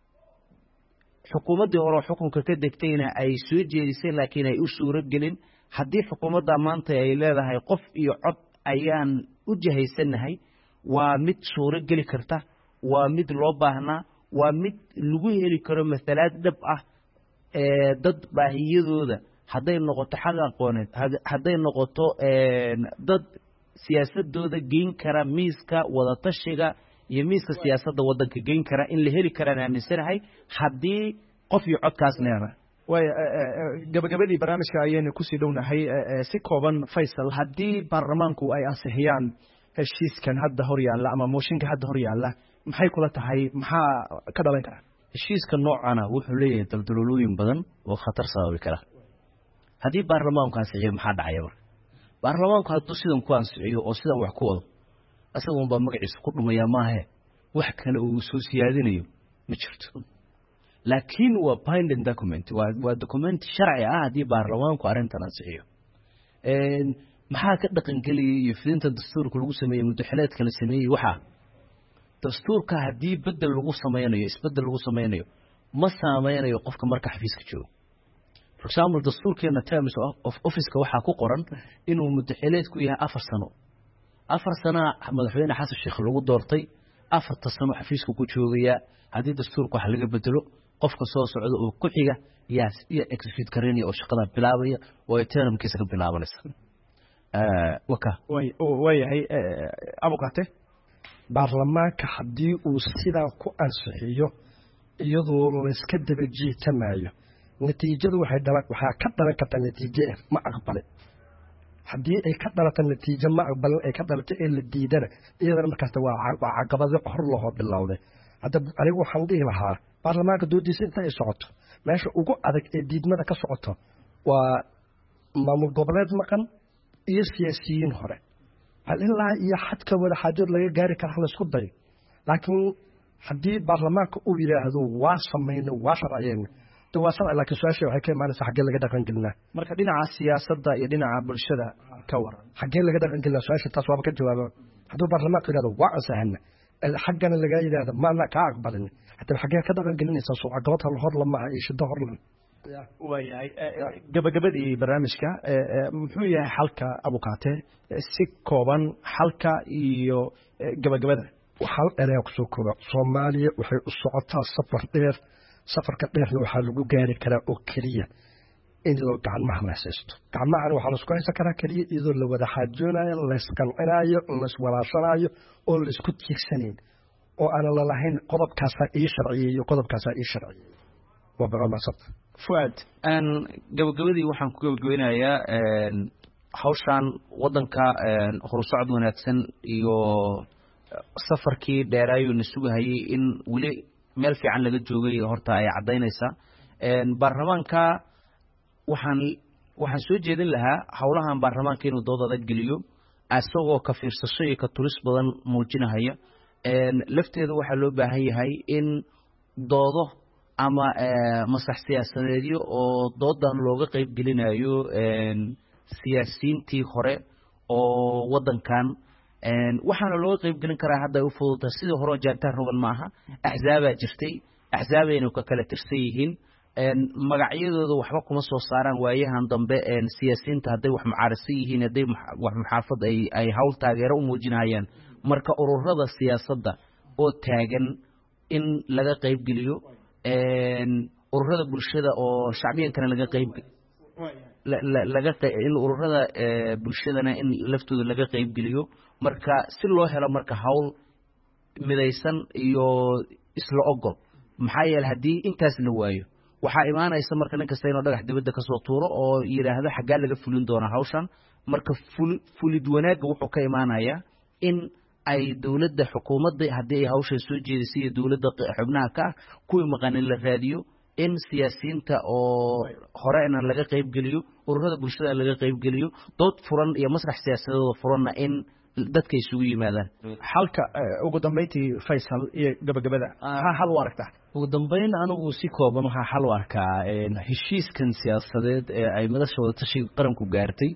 xukuumaddii hore oo xukunka ka degtayna ay soo jeedisay laakiin ay u suuro gelin haddii xukuumadda maanta ay leedahay qof iyo cod ayaan u jahaysanahay waa mid suuro geli karta waa mid loo baahnaa waa mid lagu heli karo masalaad dhab ah dad baahiyadooda hadday noqoto xaq aqooneed hadday noqoto dad siyaasadooda geyn kara miiska wadatashiga iyo miiska siyaasadda waddanka geyn kara in la heli karaan aaminsanahay haddii qof iyo codkaas leedahay way gabagabadii barnaamijka ayaynu kusii dhownahay si kooban Faysal haddii baarlamaanku ay ansixiyaan heshiiskan hadda hor yaalla ama mooshinka hadda hor yaalla maxay kula tahay maxaa ka dhalan kara heshiiska noocana wuxuu leeyahay daldaloolooyin badan oo khatar sababi kara haddii baarlamaanku ansixiyo maxaa dhacaya marka baarlamaanku hadduu sidan ku ansixiyo oo sidan wax ku wado asagoon baa magaciisa ku dhumaya maahe wax kale uu soo siyaadinayo ma jirto laakiin waa binding document waa waa document sharci ah haddii baarlamaanku arrintan ansixiyo maxaa ka dhaqangeliyay iyo fidinta dastuurka lagu sameeyey muddaxileedka la sameeyey waxaa dastuurka haddii bedel lagu sameynayo isbedel lagu sameynayo ma saameynayo qofka marka xafiiska joogo for example dastuurkeena terms of office-ka waxaa ku qoran inuu muddaxileedku yahay afar sano afar sano madaxweyne xasan sheekh lagu doortay afarta sano xafiiska ku joogaya haddii dastuurka wax laga bedelo qofka soo socda oo ku xiga yaas iyo execute kareynaya oo shaqada bilaabaya oo ay termkiisa ka bilaabanaysa waka way way hay abukate baarlamaanka haddii uu sidaa ku ansixiyo iyadoo la iska daba jiitamayo natiijadu waxay dhalan waxaa ka dhalan karta natiijo ma aqbalin haddii ay ka dhalato natiijo ma aqbalin ay ka dhalato ee la diidana iyadana markaas waa caqabado hor loo bilowday hadda anigu waxaan dhihi lahaa baarlamaanka doodiisa inta ay socoto meesha ugu adag ee diidmada ka socoto waa maamul goboleed maqan iyo siyaasiyiin hore hal ilaa iyo xadka wada xaajood laga gaari kara la isku dayo laakiin haddii baarlamaanka uu yiraahdo waa sameeyno waa sharciyeen dawaasan laakiin su'aasha waxay ka imaanaysaa xagee laga dhaqan gelinaa marka dhinaca siyaasadda iyo dhinaca bulshada ka waran xagee laga dhaqan gelinaa su'aasha taas waa ka jawaabo hadduu baarlamaanka yiraahdo waa ansahana xaggana laga yiraahdo ma la ka aqbalin haddii xagee ka dhaqan gelinaysaa soo caqabad hal hor lama ay shida hor lama waayahay gabagabadii barnaamijka muxuu yahay xalka abukate si kooban xalka iyo gabagabada waxaa dheer ku soo kooba Soomaaliya waxay u socotaa safar dheer safarka dheerna waxaa lagu gaari karaa oo kaliya in loo gacmaha la haysto gacmaha waxaa la isku haysan karaa kaliya iyadoo la wada xaajoonayo la isqancinayo la iswalaashanayo oo la isku tiirsanayn oo aan la lahayn qodobkaas ay sharciyeeyo qodobkaas ay sharciyeeyo waa barnaamij fuad aan gabagabadii waxaan ku gabagabeynayaa hawshan wadanka horusocod wanaagsan iyo safarkii dheeraayo na sugahayay in weli meel fiican laga joogay horta ay cadaynaysaa baarlamaanka waxaan waxaan soo jeedin lahaa howlahan baarlamaanka inuu dood adag geliyo asagoo ka fiirsasho iyo ka tulis badan muujinaya lafteeda waxaa loo baahan yahay in doodo ama masax siyaasadeedyo oo doodan looga qayb gelinayo siyaasiyiintii hore oo wadankan waxaana looga qayb gelin karaa hadda ay u fududahay sidii hore jaantaan rogan maaha axzaabaa jirtay axzaabayna ka kala tirsan yihiin magacyadooda waxba kuma soo saaraan waayahan dambe siyaasiyiinta hadday wax mucaarisa yihiin hadday wax muxaafad ay ay hawl taageero u muujinayaan marka ururada siyaasadda oo taagan in laga qayb geliyo ururada bulshada oo shacbiyankana laga qayb laga in ururada bulshadana in laftooda laga qayb geliyo marka si loo helo marka hawl midaysan iyo isla ogol maxaa yeelay haddii intaas la waayo waxaa imaanaysa marka nin kasta inuu dhagax dibadda ka soo tuuro oo yiraahdo xaggaa laga fulin doonaa hawshan marka fulid wanaagga wuxuu ka imaanayaa in ay dowladda xukuumadda haddii ay hawshan soo jeedisay iyo dowladda xubnaha ka ah kuwii maqanin la raadiyo in siyaasiyiinta oo horena laga qayb geliyo ururada bulshada laga qayb geliyo dood furan iyo masrax siyaasadeed furanna in dadka isugu yimaadaan halka ugu dambeyntii Faysal iyo gabagabada ha hal waragta ugu dambeyn anigu si kooban waxa xal u arkaa heshiiskan siyaasadeed ee ay madasha wada tashiga qaranku gaartay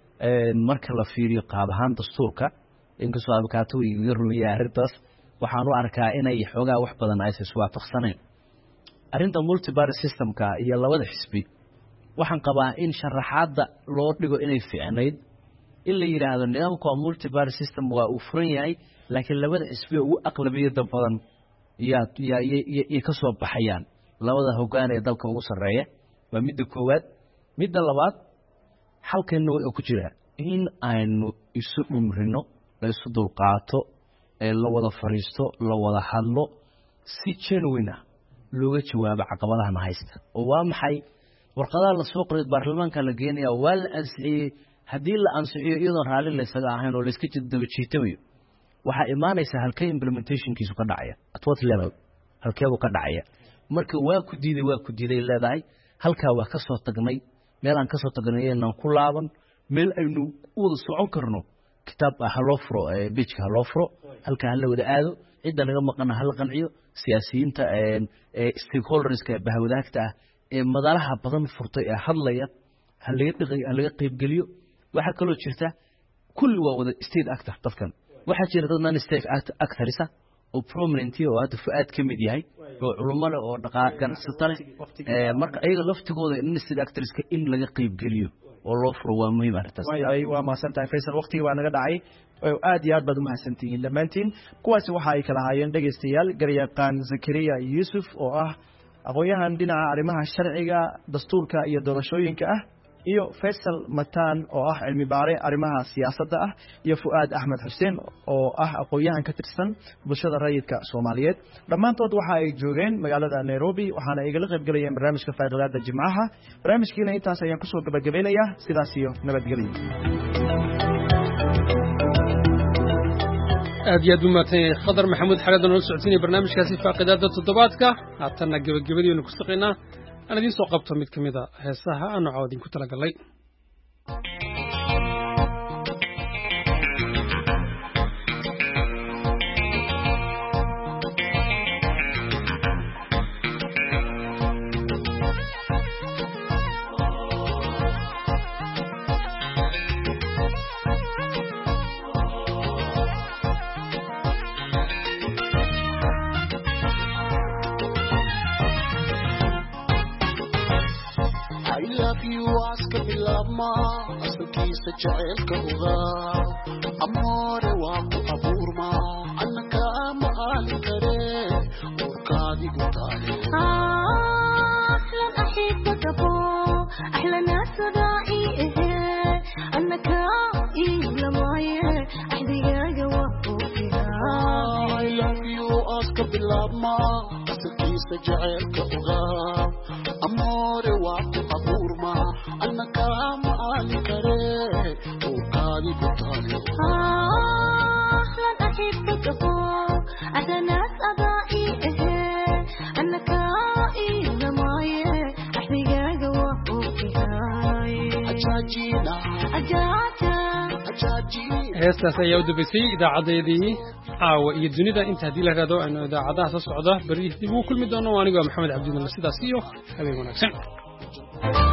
marka la fiiriyo qaab ahaan dastuurka inkastoo abkaato iyo rumiya arrintaas waxaan u arkaa inay xoogaa wax badan ay is waafaqsaneen arrinta multi party systemka iyo labada xisbi waxaan qabaa in sharaxaadda loo dhigo inay fiicnayd in la yiraahdo nidaamka multi party system waa uu furan yahay laakiin labada xisbi ugu aqlabiyada badan yaa yaa ka soo baxayaan labada hoggaan ee dalka ugu sareeya waa midda koowaad midda labaad halkan oo ku jira in aynu isu dhumrino la isu dulqaato ee la wada fariisto la wada hadlo si genuine looga jawaabo caqabadaha haysta oo waa maxay warqadaha la soo qoray baarlamaanka la geenaya waa la ansixiyay haddii la ansixiyo iyadoo raali la isaga ahayn oo la iska jidaba jiitamayo waxaa imaanaysa halkay implementationkiisu ka dhacaya at what level halkeebu ka dhacaya marka waa ku diiday waa ku diiday leedahay halkaa waa ka soo tagnay meel aan ka soo tagnay inaan ku laaban meel aynu wada socon karno kitaab ah loo furo beejka loo furo halkaa la wada aado cidda laga maqana hal qanciyo siyaasiyiinta ee stakeholderska bahwadaagta ah ee madalaha badan furtay ee hadlaya hal laga dhigay hal laga qayb geliyo waxa kaloo jirta kulli waa wada state actor dadkan waxa jira dad non state actors oo prominent oo aad faad ka mid yahay oo culumada oo dhaqaaq ganacsato ee marka ayaga laftigooda in state actorska in laga qayb geliyo oo loo furo waa muhiim arrintaas way waa maasantahay Faysal waqtiga waa naga dhacay oo aad iyo aad baad u mahadsantihiin dhamaantiin kuwaasi waxa ay kala hayeen dhageystayaal garyaqaan Zakariya Yusuf oo ah aqoonyahan dhinaca arrimaha sharciga dastuurka iyo doorashooyinka ah iyo Faysal Mataan oo ah cilmi baare arrimaha siyaasadda ah iyo Fuad Ahmed Hussein oo ah aqoonyahan ka tirsan bulshada rayidka Soomaaliyeed dhamaantood waxa ay joogeen magaalada Nairobi waxaana ay igala qayb galayeen barnaamijka Faaqidaada Jimcaha barnaamijkiina intaas ayaan ku soo gabagabeynayaa sidaas iyo nabadgelyo aad iyo aad u mahadsanyahay Khadar Maxamuud xaladan oo socodsiinay barnaamijkaasi Faaqidaada toddobaadka haatana gabagabadiina ku shaqeynaa أنا دين سوقبت ميت كميدا هسها أنا عاودين كنت لقلي جعلك أغار أمور وعب أبورما أنك مآل كريم وكادي قطالي أحلى أحبك أبو أحلى ناس رائعه أنك إلا معي أحدي جوابه فيها I love you أسك باللما أسكيس جعلك أغار أمور وعب أبورما أنك مآل كريم وكادي قطالي أحلى أحبك أبو أحلى ناس رائعه أنك إلا معي أحدي جوابه فيها أجاجينا أجاجا أجاجينا heestaas ayaa u dambeysay idaacadeedii caawa iyo dunida inta haddii la raado aynu idaacadaha soo socda beri dib ugu kulmi doono anigoo maxamed cabdinala sidaas iyo habeen wanaagsan